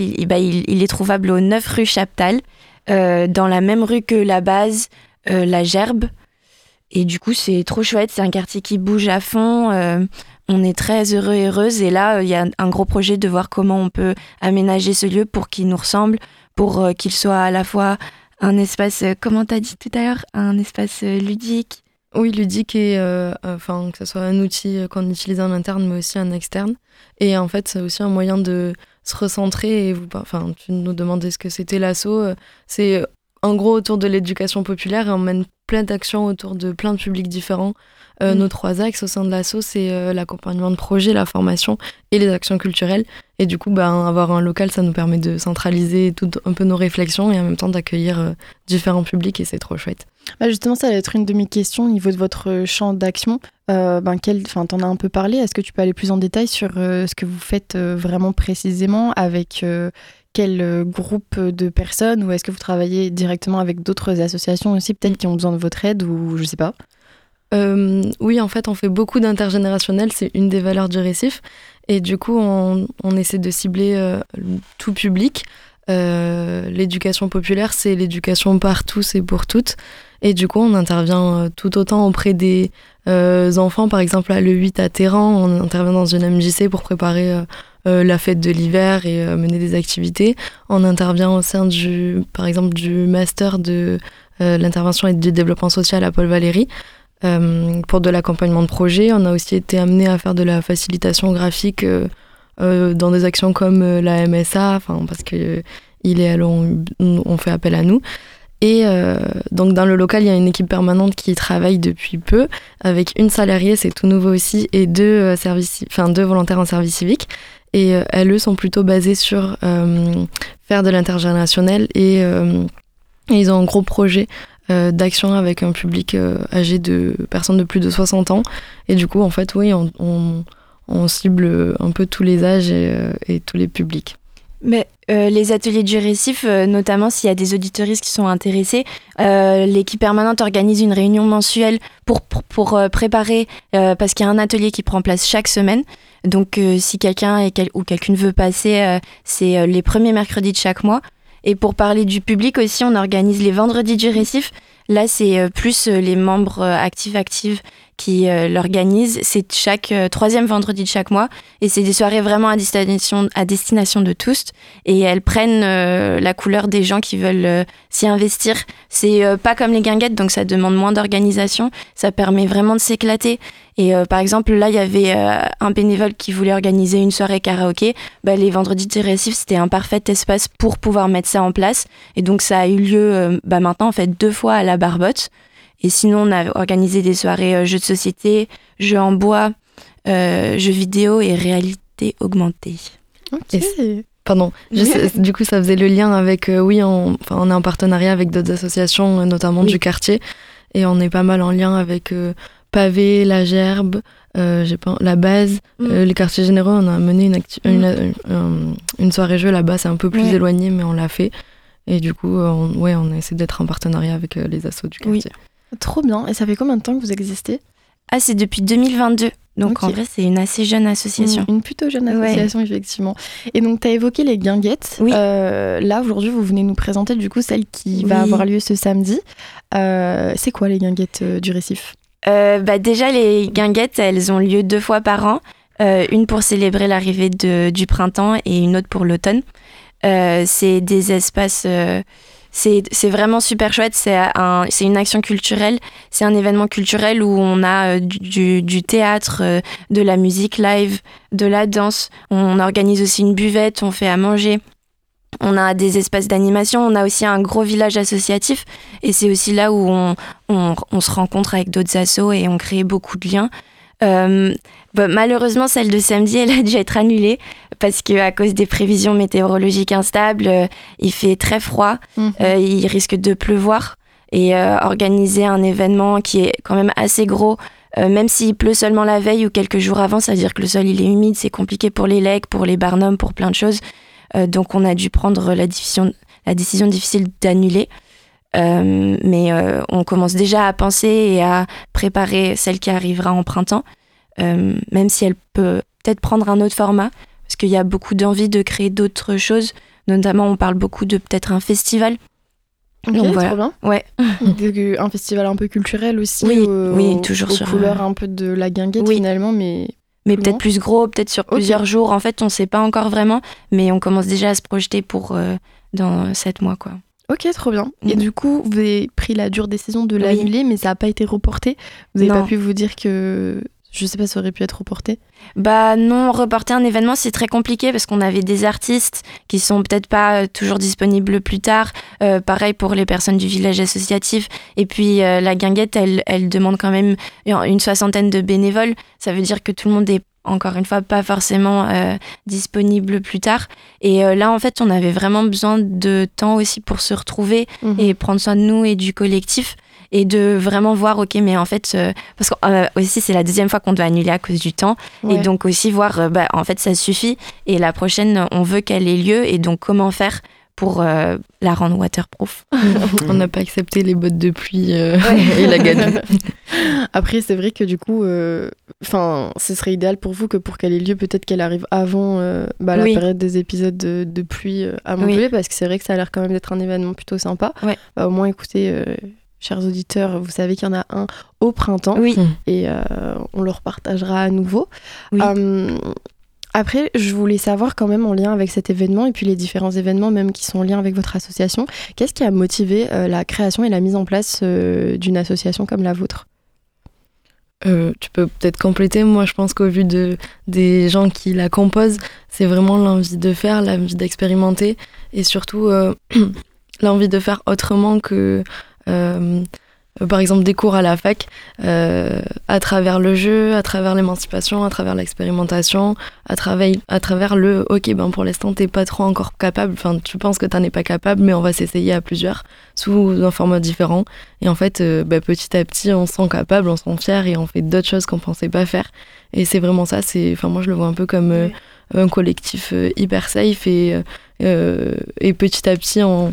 est trouvable au 9 rue Chaptal, dans la même rue que la base, la Gerbe. Et du coup, c'est trop chouette. C'est un quartier qui bouge à fond. On est très heureux et heureuses. Et là, il y a un gros projet de voir comment on peut aménager ce lieu pour qu'il nous ressemble, pour qu'il soit à la fois un espace, comment t'as dit tout à l'heure, un espace ludique. Oui, ludique et que ce soit un outil qu'on utilise en interne, mais aussi en externe. Et en fait, c'est aussi un moyen de se recentrer. Et tu nous demandais ce que c'était l'asso. C'est en gros autour de l'éducation populaire et on mène plein d'actions autour de plein de publics différents. Nos 3 axes au sein de l'asso, c'est l'accompagnement de projets, la formation et les actions culturelles. Et du coup, avoir un local, ça nous permet de centraliser un peu nos réflexions et en même temps d'accueillir différents publics et c'est trop chouette. Justement, ça va être une de mes questions au niveau de votre champ d'action. T'en as un peu parlé. Est-ce que tu peux aller plus en détail sur ce que vous faites vraiment précisément avec quel groupe de personnes, ou est-ce que vous travaillez directement avec d'autres associations aussi, peut-être qui ont besoin de votre aide, ou je sais pas? Oui, en fait, on fait beaucoup d'intergénérationnel, c'est une des valeurs du Récif. Et du coup, on essaie de cibler tout public. L'éducation populaire, c'est l'éducation par tous et pour toutes. Et du coup, on intervient tout autant auprès des enfants, par exemple, à l'E8 à Téhéran, on intervient dans une MJC pour préparer la fête de l'hiver et mener des activités. On intervient au sein par exemple, du master de l'intervention et du développement social à Paul Valéry. Pour de l'accompagnement de projet, on a aussi été amené à faire de la facilitation graphique dans des actions comme la MSA, parce que on fait appel à nous. Et donc dans le local, il y a une équipe permanente qui travaille depuis peu, avec une salariée, c'est tout nouveau aussi, et 2 volontaires en service civique. Et elles, eux, sont plutôt basées sur faire de l'intergénérationnel et ils ont un gros projet d'action avec un public âgé de personnes de plus de 60 ans. Et du coup, en fait, oui, on cible un peu tous les âges et tous les publics. Mais les ateliers du Récif, notamment s'il y a des auditeuristes qui sont intéressés, l'équipe permanente organise une réunion mensuelle pour préparer, parce qu'il y a un atelier qui prend place chaque semaine. Donc si quelqu'un ou quelqu'une veut passer, c'est les premiers mercredis de chaque mois. Et pour parler du public aussi, on organise les vendredis du Récif. Là, c'est plus les membres actifs qui l'organisent. C'est chaque 3e vendredi de chaque mois. Et c'est des soirées vraiment à destination de tous. Et elles prennent la couleur des gens qui veulent s'y investir. C'est pas comme les guinguettes, donc ça demande moins d'organisation. Ça permet vraiment de s'éclater. Et par exemple, là, il y avait un bénévole qui voulait organiser une soirée karaoké. Les vendredis du Récif, c'était un parfait espace pour pouvoir mettre ça en place. Et donc, ça a eu lieu maintenant, en fait, 2 fois à la Barbotte. Et sinon, on a organisé des soirées jeux de société, jeux en bois, jeux vidéo et réalité augmentée. Ok. Du coup, ça faisait le lien avec... on est en partenariat avec d'autres associations, notamment du quartier. Et on est pas mal en lien avec... Pavé, la Gerbe, la base, les quartiers généraux, on a mené une soirée jeu là-bas, c'est un peu plus éloigné, mais on l'a fait. Et du coup, on essaie d'être en partenariat avec les assos du quartier. Oui. Trop bien. Et ça fait combien de temps que vous existez ? C'est depuis 2022. Donc en vrai, c'est une assez jeune association. Une plutôt jeune association, effectivement. Et donc, tu as évoqué les guinguettes. Oui. Là, aujourd'hui, vous venez nous présenter du coup celle qui va avoir lieu ce samedi. C'est quoi les guinguettes du Récif ? Déjà, les guinguettes, elles ont lieu 2 fois par an. Une pour célébrer l'arrivée du printemps et une autre pour l'automne. C'est des espaces C'est vraiment super chouette, c'est une action culturelle, c'est un événement culturel où on a du théâtre, de la musique live, de la danse, on organise aussi une buvette, on fait à manger. On a des espaces d'animation, on a aussi un gros village associatif et c'est aussi là où on se rencontre avec d'autres assos et on crée beaucoup de liens. Malheureusement, celle de samedi, elle a dû être annulée parce qu'à cause des prévisions météorologiques instables, il fait très froid, il risque de pleuvoir et organiser un événement qui est quand même assez gros, même s'il pleut seulement la veille ou quelques jours avant, ça veut dire que le sol il est humide, c'est compliqué pour les legs, pour les barnums, pour plein de choses. Donc on a dû prendre la décision difficile d'annuler. Mais on commence déjà à penser et à préparer celle qui arrivera en printemps, même si elle peut peut-être prendre un autre format, parce qu'il y a beaucoup d'envie de créer d'autres choses. Notamment, on parle beaucoup de peut-être un festival. Ok, donc, voilà. trop bien. Ouais. Un festival un peu culturel aussi, oui, toujours aux couleurs un peu de la guinguette finalement, mais peut-être plus gros, peut-être sur plusieurs jours. En fait, on ne sait pas encore vraiment, mais on commence déjà à se projeter pour dans 7 mois, quoi. Ok, trop bien. Et du coup, vous avez pris la dure décision de l'annuler, mais ça n'a pas été reporté. Vous n'avez pas pu vous dire que, je sais pas, ça aurait pu être reporté? Bah non, reporter un événement, c'est très compliqué parce qu'on avait des artistes qui sont peut-être pas toujours disponibles plus tard. Pareil pour les personnes du village associatif. Et puis la guinguette, elle demande quand même une 60aine de bénévoles. Ça veut dire que tout le monde est encore une fois pas forcément disponible plus tard. Et là, en fait, on avait vraiment besoin de temps aussi pour se retrouver et prendre soin de nous et du collectif. Et de vraiment voir, ok, mais en fait, parce que aussi c'est la deuxième fois qu'on doit annuler à cause du temps. Ouais. Et donc aussi voir, en fait, ça suffit. Et la prochaine, on veut qu'elle ait lieu. Et donc, comment faire pour la rendre waterproof? On n'a pas accepté les bottes de pluie et la gadoue. Après, c'est vrai que du coup, ce serait idéal pour vous que pour qu'elle ait lieu, peut-être qu'elle arrive avant la période des épisodes de pluie à Montpellier, parce que c'est vrai que ça a l'air quand même d'être un événement plutôt sympa. Ouais. Au moins, écoutez, chers auditeurs, vous savez qu'il y en a un au printemps et on le repartagera à nouveau. Oui. Après, je voulais savoir quand même en lien avec cet événement et puis les différents événements même qui sont en lien avec votre association, qu'est-ce qui a motivé la création et la mise en place d'une association comme la vôtre? Tu peux peut-être compléter. Moi, je pense qu'au vu des gens qui la composent, c'est vraiment l'envie de faire, l'envie d'expérimenter et surtout l'envie de faire autrement que... par exemple des cours à la fac, à travers le jeu, à travers l'émancipation, à travers l'expérimentation, à travers le ok, pour l'instant t'es pas trop encore capable, tu penses que t'en es pas capable, mais on va s'essayer à plusieurs sous un format différent et en fait petit à petit on se sent capable, on se sent fier et on fait d'autres choses qu'on pensait pas faire et c'est vraiment ça, moi je le vois un peu comme un collectif hyper safe et petit à petit on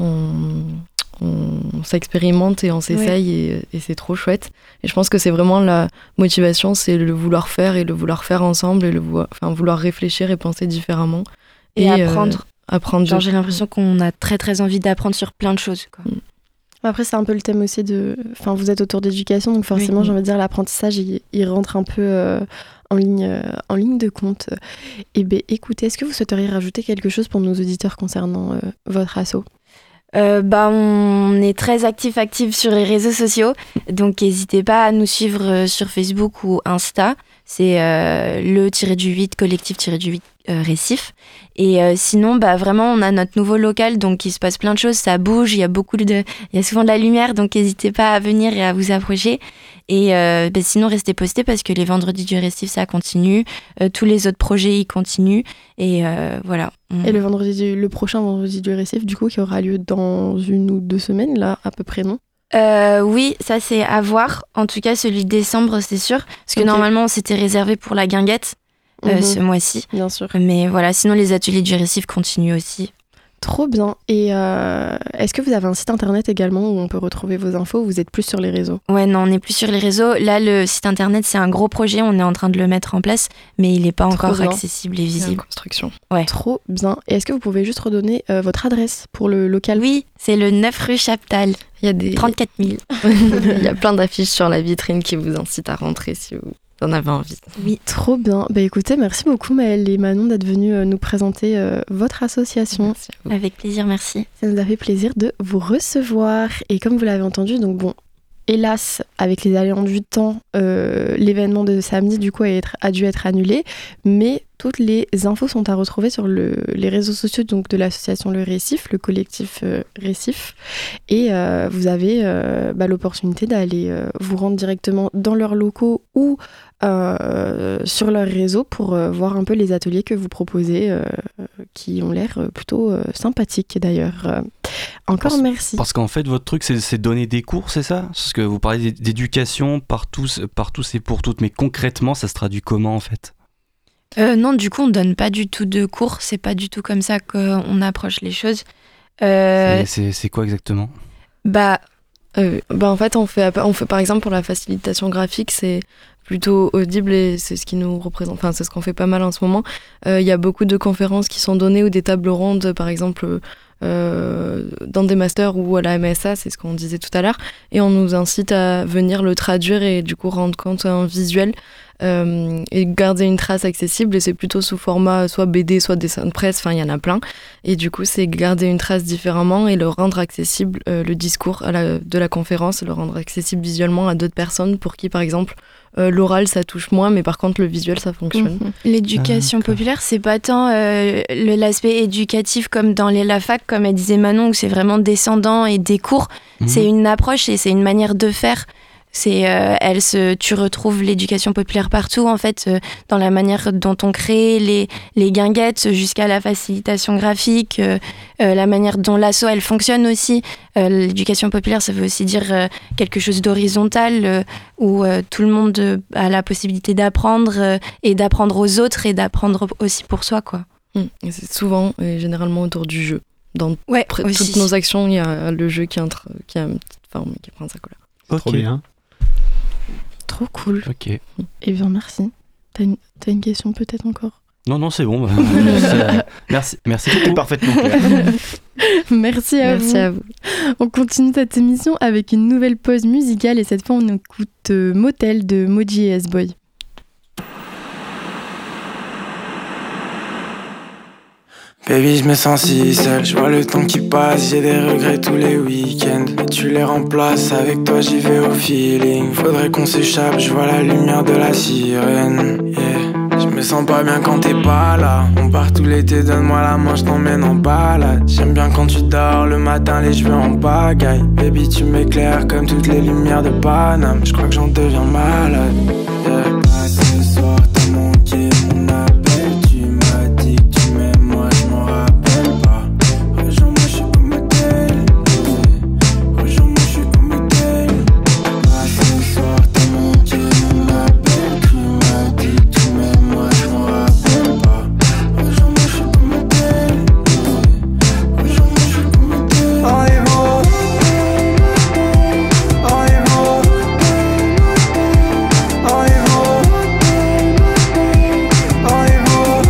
s'expérimente et on s'essaye et c'est trop chouette. Et je pense que c'est vraiment la motivation, c'est le vouloir faire et le vouloir faire ensemble et vouloir réfléchir et penser différemment. Et apprendre. Genre, j'ai l'impression qu'on a très très envie d'apprendre sur plein de choses, quoi. Après, c'est un peu le thème aussi vous êtes autour d'éducation, donc forcément, j'ai envie de dire, l'apprentissage, il rentre un peu en ligne de compte. Et écoutez, est-ce que vous souhaiteriez rajouter quelque chose pour nos auditeurs concernant votre asso? On est très actifs sur les réseaux sociaux, donc n'hésitez pas à nous suivre sur Facebook ou Insta, c'est le-8 collectif-8 Récif. Et sinon, vraiment, on a notre nouveau local, donc il se passe plein de choses, ça bouge, il y a souvent de la lumière, donc n'hésitez pas à venir et à vous approcher. Et sinon, restez postés parce que les vendredis du Récif, ça continue. Tous les autres projets, ils continuent. Et voilà. Et le prochain vendredi du Récif, du coup, qui aura lieu dans 1 ou 2 semaines, là, à peu près, non? Oui, ça, c'est à voir. En tout cas, celui de décembre, c'est sûr. Parce que normalement, on s'était réservé pour la guinguette ce mois-ci. Bien sûr. Mais voilà, sinon, les ateliers du Récif continuent aussi. Trop bien. Et est-ce que vous avez un site internet également où on peut retrouver vos infos ou vous êtes plus sur les réseaux? Ouais, non, on n'est plus sur les réseaux. Là, le site internet, c'est un gros projet. On est en train de le mettre en place, mais il n'est pas encore accessible et visible. C'est en construction. Ouais. Trop bien. Et est-ce que vous pouvez juste redonner votre adresse pour le local? Oui, c'est le 9 rue Chaptal. Il y a 34 000. Il y a plein d'affiches sur la vitrine qui vous incitent à rentrer si vous j'en avais envie. Oui, trop bien. Bah écoutez, merci beaucoup Maëlle et Manon d'être venues nous présenter votre association. Avec plaisir, merci. Ça nous a fait plaisir de vous recevoir. Et comme vous l'avez entendu, donc bon, hélas, avec les aléas du temps, l'événement de samedi du coup a dû être annulé, mais toutes les infos sont à retrouver sur les réseaux sociaux donc, de l'association Le Récif, le collectif Récif. Et vous avez l'opportunité d'aller vous rendre directement dans leurs locaux ou sur leurs réseaux pour voir un peu les ateliers que vous proposez, qui ont l'air plutôt sympathiques d'ailleurs. Encore merci. Parce qu'en fait, votre truc, c'est donner des cours, c'est ça ? Parce que vous parlez d'éducation par tous et pour toutes, mais concrètement, ça se traduit comment en fait ? Non, du coup, on donne pas du tout de cours. C'est pas du tout comme ça qu'on approche les choses. C'est quoi exactement ? En fait, on fait par exemple pour la facilitation graphique, c'est plutôt audible et c'est ce qui nous représente. Enfin, c'est ce qu'on fait pas mal en ce moment. Il y a beaucoup de conférences qui sont données ou des tables rondes, par exemple. Dans des masters ou à la MSA, c'est ce qu'on disait tout à l'heure, et on nous incite à venir le traduire et du coup rendre compte en visuel et garder une trace accessible, et c'est plutôt sous format soit BD, soit dessin de presse, enfin il y en a plein, et du coup c'est garder une trace différemment et le rendre accessible, le discours de la conférence, le rendre accessible visuellement à d'autres personnes pour qui par exemple l'oral ça touche moins, mais par contre le visuel ça fonctionne. L'éducation populaire, c'est pas tant l'aspect éducatif comme dans les LAFAC, comme elle disait Manon, où c'est vraiment descendant et des cours. C'est une approche et c'est une manière de faire. Tu retrouves l'éducation populaire partout, en fait, dans la manière dont on crée les guinguettes jusqu'à la facilitation graphique, la manière dont l'asso, elle fonctionne aussi. L'éducation populaire, ça veut aussi dire quelque chose d'horizontal, où tout le monde a la possibilité d'apprendre et d'apprendre aux autres et d'apprendre aussi pour soi, quoi. Et c'est souvent et généralement autour du jeu. Dans toutes nos actions, il y a le jeu qui a une petite forme qui prend sa couleur. Trop bien. Trop cool. Ok. Eh bien, merci. T'as une question peut-être encore ? Non, c'est bon. Merci. Tout est parfaitement clair. Merci à vous. On continue cette émission avec une nouvelle pause musicale et cette fois on écoute Motel de Moji et S-Boy. Baby, je me sens si seul, je vois le temps qui passe, j'ai des regrets tous les week-ends. Mais tu les remplaces, avec toi j'y vais au feeling. Faudrait qu'on s'échappe, je vois la lumière de la sirène. Yeah. Je me sens pas bien quand t'es pas là. On part tout l'été, donne-moi la main, je t'emmène en balade. J'aime bien quand tu dors le matin, les cheveux en pagaille. Baby, tu m'éclaires comme toutes les lumières de Paname. Je crois que j'en deviens malade. Yeah. Ce soir, t'as manqué mon appel, tu m'as dit que tu m'aimes, moi je m'en rappelle pas. Rejoins-moi, je suis au motel. Rejoins-moi, je suis au motel. Ce soir, t'as manqué mon appel, tu m'as dit que tu m'aimes, moi je m'en rappelle pas. Rejoins-moi, je suis au motel. Rejoins-moi, je suis au motel. On est beau. On est beau. On est beau. On est beau.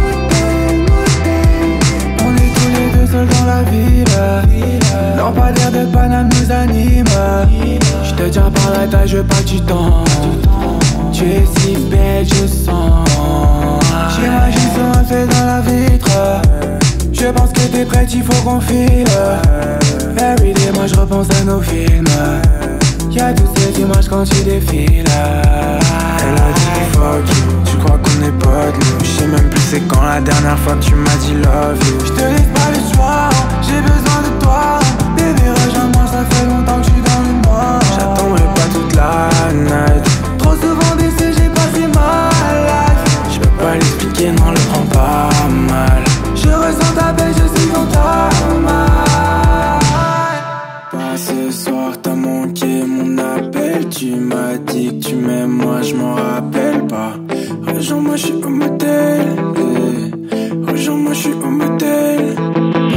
On est tous les deux seuls dans la ville. Lampadaire de Paname nous anime. Je te tiens par la taille, je veux pas que tu tombes. Tu es si belle, je sens. J'imagine son reflet dans la vitre. Je pense que t'es prête, il faut qu'on file. Everyday, moi je repense à nos films. Y'a toutes ces images quand tu défiles. Elle a dit fuck you, tu crois qu'on est potes nous. Je sais même plus c'est quand la dernière fois que tu m'as dit love you. Je te laisse pas le choix, j'ai besoin de toi. Bébé rejoins-moi, ça fait longtemps que je suis dans le noir. J'attendrai pas toute la night. Trop souvent décès, j'ai passé ma life. Je peux pas l'expliquer, non le prends pas mal. Je ressens ta paix, je suis dans ta main. Pas ce soir, t'as manqué mon appel. Tu m'as dit que tu m'aimes, moi je m'en rappelle pas. Rejoins-moi, je suis au motel. Rejoins-moi, je suis au motel.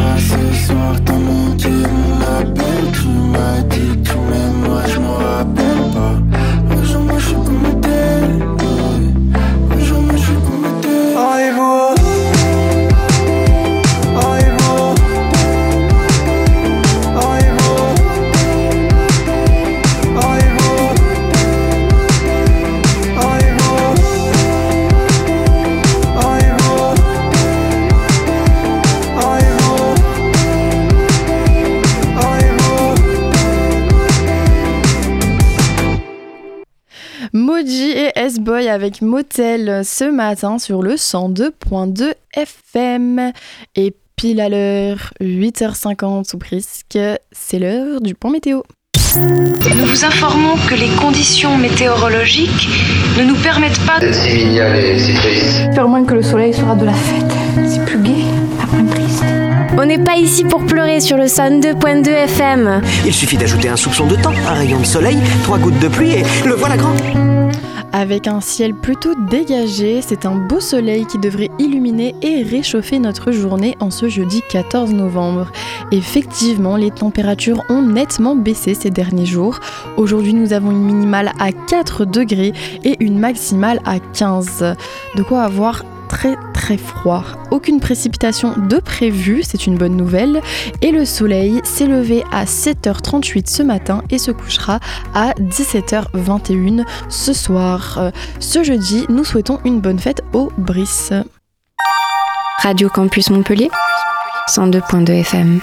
S-Boy avec Motel ce matin sur le 102.2 FM. Et pile à l'heure, 8h50 ou presque, c'est l'heure du point météo. Nous vous informons que les conditions météorologiques ne nous permettent pas de... C'est mignonne et c'est triste. J'espère au moins que le soleil sera de la fête. C'est plus gai, pas moins triste. On n'est pas ici pour pleurer sur le 102.2 FM. Il suffit d'ajouter un soupçon de temps, un rayon de soleil, 3 gouttes de pluie et le voilà grand. Avec un ciel plutôt dégagé, c'est un beau soleil qui devrait illuminer et réchauffer notre journée en ce jeudi 14 novembre. Effectivement, les températures ont nettement baissé ces derniers jours. Aujourd'hui, nous avons une minimale à 4 degrés et une maximale à 15. De quoi avoir très très froid. Aucune précipitation de prévue, c'est une bonne nouvelle. Et le soleil s'est levé à 7h38 ce matin et se couchera à 17h21 ce soir. Ce jeudi, nous souhaitons une bonne fête aux Brice. Radio Campus Montpellier, 102.2 FM.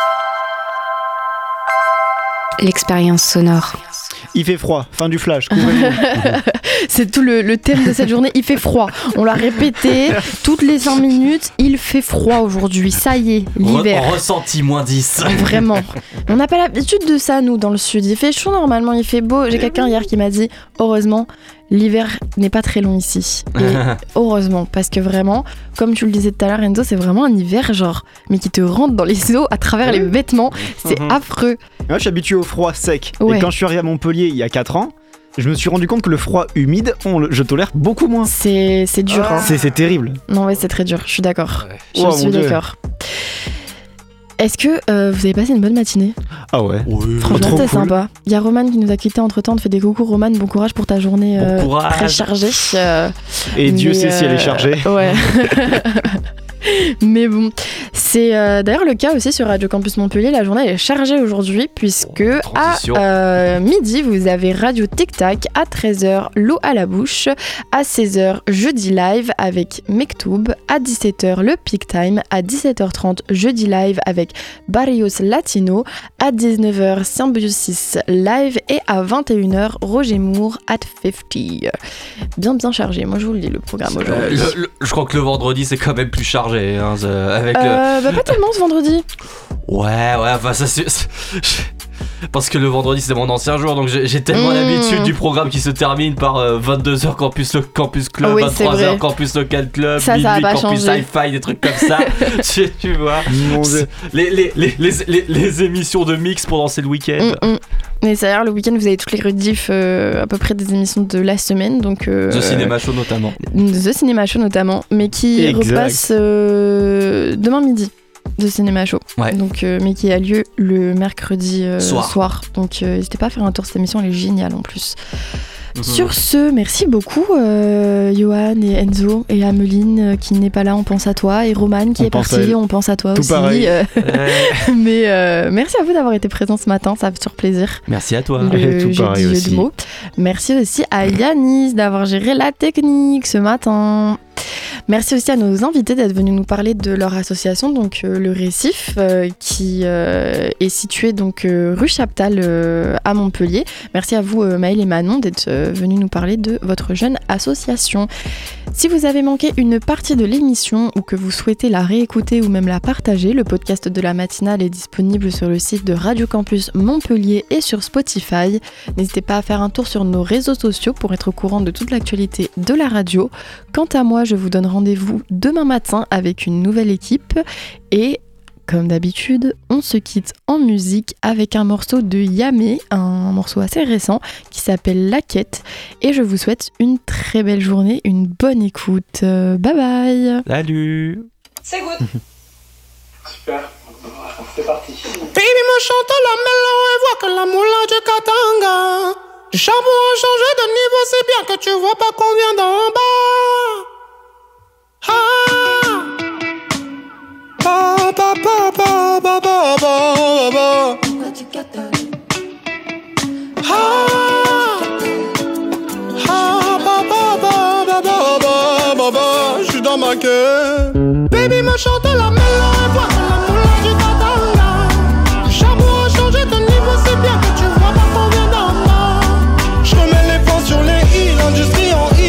L'expérience sonore. Il fait froid, fin du flash. C'est tout le thème de cette journée, il fait froid. On l'a répété toutes les 5 minutes, il fait froid aujourd'hui, ça y est, l'hiver. Ressenti -10. Vraiment. On n'a pas l'habitude de ça, nous, dans le sud. Il fait chaud normalement, il fait beau. J'ai quelqu'un hier qui m'a dit, heureusement, l'hiver n'est pas très long ici. Et heureusement, parce que vraiment, comme tu le disais tout à l'heure, Enzo, c'est vraiment un hiver, genre, mais qui te rentre dans les os à travers les vêtements. C'est affreux. Moi, je suis habitué au froid sec. Ouais. Et quand je suis arrivé à Montpellier il y a 4 ans, je me suis rendu compte que le froid humide, je tolère beaucoup moins. C'est dur. Hein. C'est terrible. Non, ouais, c'est très dur. Je suis d'accord. Ouais. Je suis d'accord. Est-ce que vous avez passé une bonne matinée ? Ah ouais. Franchement, c'est sympa. Il y a Romane qui nous a quittés entre temps. On te fait des coucou, Romane. Bon courage pour ta journée très chargée. Et Dieu sait si elle est chargée. Ouais. Mais bon, c'est d'ailleurs le cas aussi sur Radio Campus Montpellier. La journée elle est chargée aujourd'hui puisque à midi vous avez Radio Tic Tac, à 13h l'eau à la bouche, à 16h jeudi live avec Mektoub, à 17h le Peak Time, à 17h30 jeudi live avec Barrios Latino, à 19h Symbiosis live et à 21h Roger Moore at 50. Bien chargé, moi je vous le dis le programme aujourd'hui. Je crois que le vendredi c'est quand même plus chargé. Avec pas tellement ce vendredi. Ouais, enfin ça c'est... Parce que le vendredi c'est mon ancien jour, donc j'ai tellement l'habitude du programme qui se termine par 22h Campus Club, oui, 23h Campus Local Club, ça minuit va Campus Hi-Fi, des trucs comme ça. tu vois, les émissions de mix pour lancer le week-end. Mais c'est-à-dire le week-end vous avez toutes les rediffs à peu près des émissions de la semaine, donc The Cinema Show notamment. The Cinema Show notamment, mais qui repasse demain midi. De Cinéma Show, donc, mais qui a lieu le mercredi soir. Donc n'hésitez pas à faire un tour, cette émission, elle est géniale en plus. Sur ce, merci beaucoup Johan et Enzo et Ameline qui n'est pas là, on pense à toi, et Romane qui est partie, on pense à toi tout aussi. Mais merci à vous d'avoir été présents ce matin, ça fait toujours plaisir. Merci à toi. Tout pareil aussi. Merci aussi à Yanis d'avoir géré la technique ce matin. Merci aussi à nos invités d'être venus nous parler de leur association, donc le Récif, qui est situé donc rue Chaptal à Montpellier. Merci à vous Maëlle et Manon d'être venus nous parler de votre jeune association. Si vous avez manqué une partie de l'émission ou que vous souhaitez la réécouter ou même la partager, le podcast de la matinale est disponible sur le site de Radio Campus Montpellier et sur Spotify. N'hésitez pas à faire un tour sur nos réseaux sociaux pour être au courant de toute l'actualité de la radio. Quant à moi, je vous donne rendez-vous demain matin avec une nouvelle équipe et comme d'habitude, on se quitte en musique avec un morceau de Yamé, un morceau assez récent qui s'appelle La Quête. Et je vous souhaite une très belle journée, une bonne écoute. Bye bye. Salut. C'est good. Super. C'est parti. Baby me chante la mélo et voit que la moula du Katanga. Du charbon a changé de niveau, c'est bien que tu vois pas qu'on vient d'en bas. Ah. Ba ba ba ba ba ba ba ba. Ah. Ah ba ba ba ba ba ba ba ba. J'suis dans ma queue. Baby me chante la mélo et voit que la moula du Katanga. Du charbon a changé de niveau, c'est bien que tu vois pas qu'on vient d'en bas. J'remets les ponts sur les i, l'industrie en i.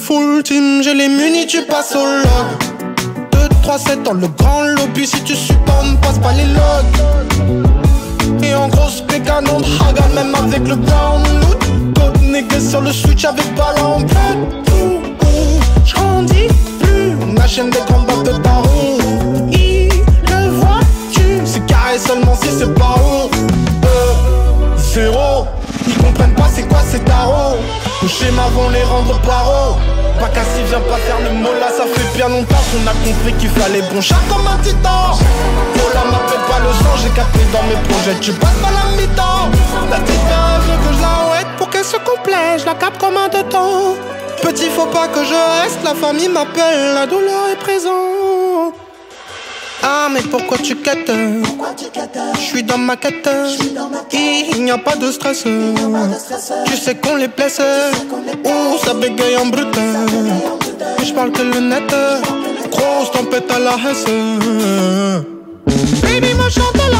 full team, j'ai les munis, tu passes au log. 2, 3, 7 dans le grand lobby, si tu supportes, passe pas les logs. Et en gros, c'est canon de Hagan, même avec le download. Code nigga sur le switch avec ballon bleu. J'grandis plus, ma chaîne des combats de tarot. Le vois-tu, c'est carré seulement si c'est pas haut. Zéro, ils comprennent pas c'est quoi ces tarots. Nos schémas vont les rendre paro. Bakassi vient pas faire le mot là, ça fait bien longtemps qu'on a compris qu'il fallait bon chat comme un titan. Oh là m'appelle pas le sang, j'ai capté dans mes projets, tu passes pas la mi-temps. La petite mère veut que je la ouette pour qu'elle se complète, je la capte comme un de temps. Petit faut pas que je reste, la famille m'appelle, la douleur est présente. Ah mais pourquoi tu quêtes? Je suis dans ma quête. Il n'y a pas de stress. Tu sais qu'on les blesse. Ouh ça bégaye en brut. Et je parle que le net. Grosse tempête à la Hesse. Baby me chante à la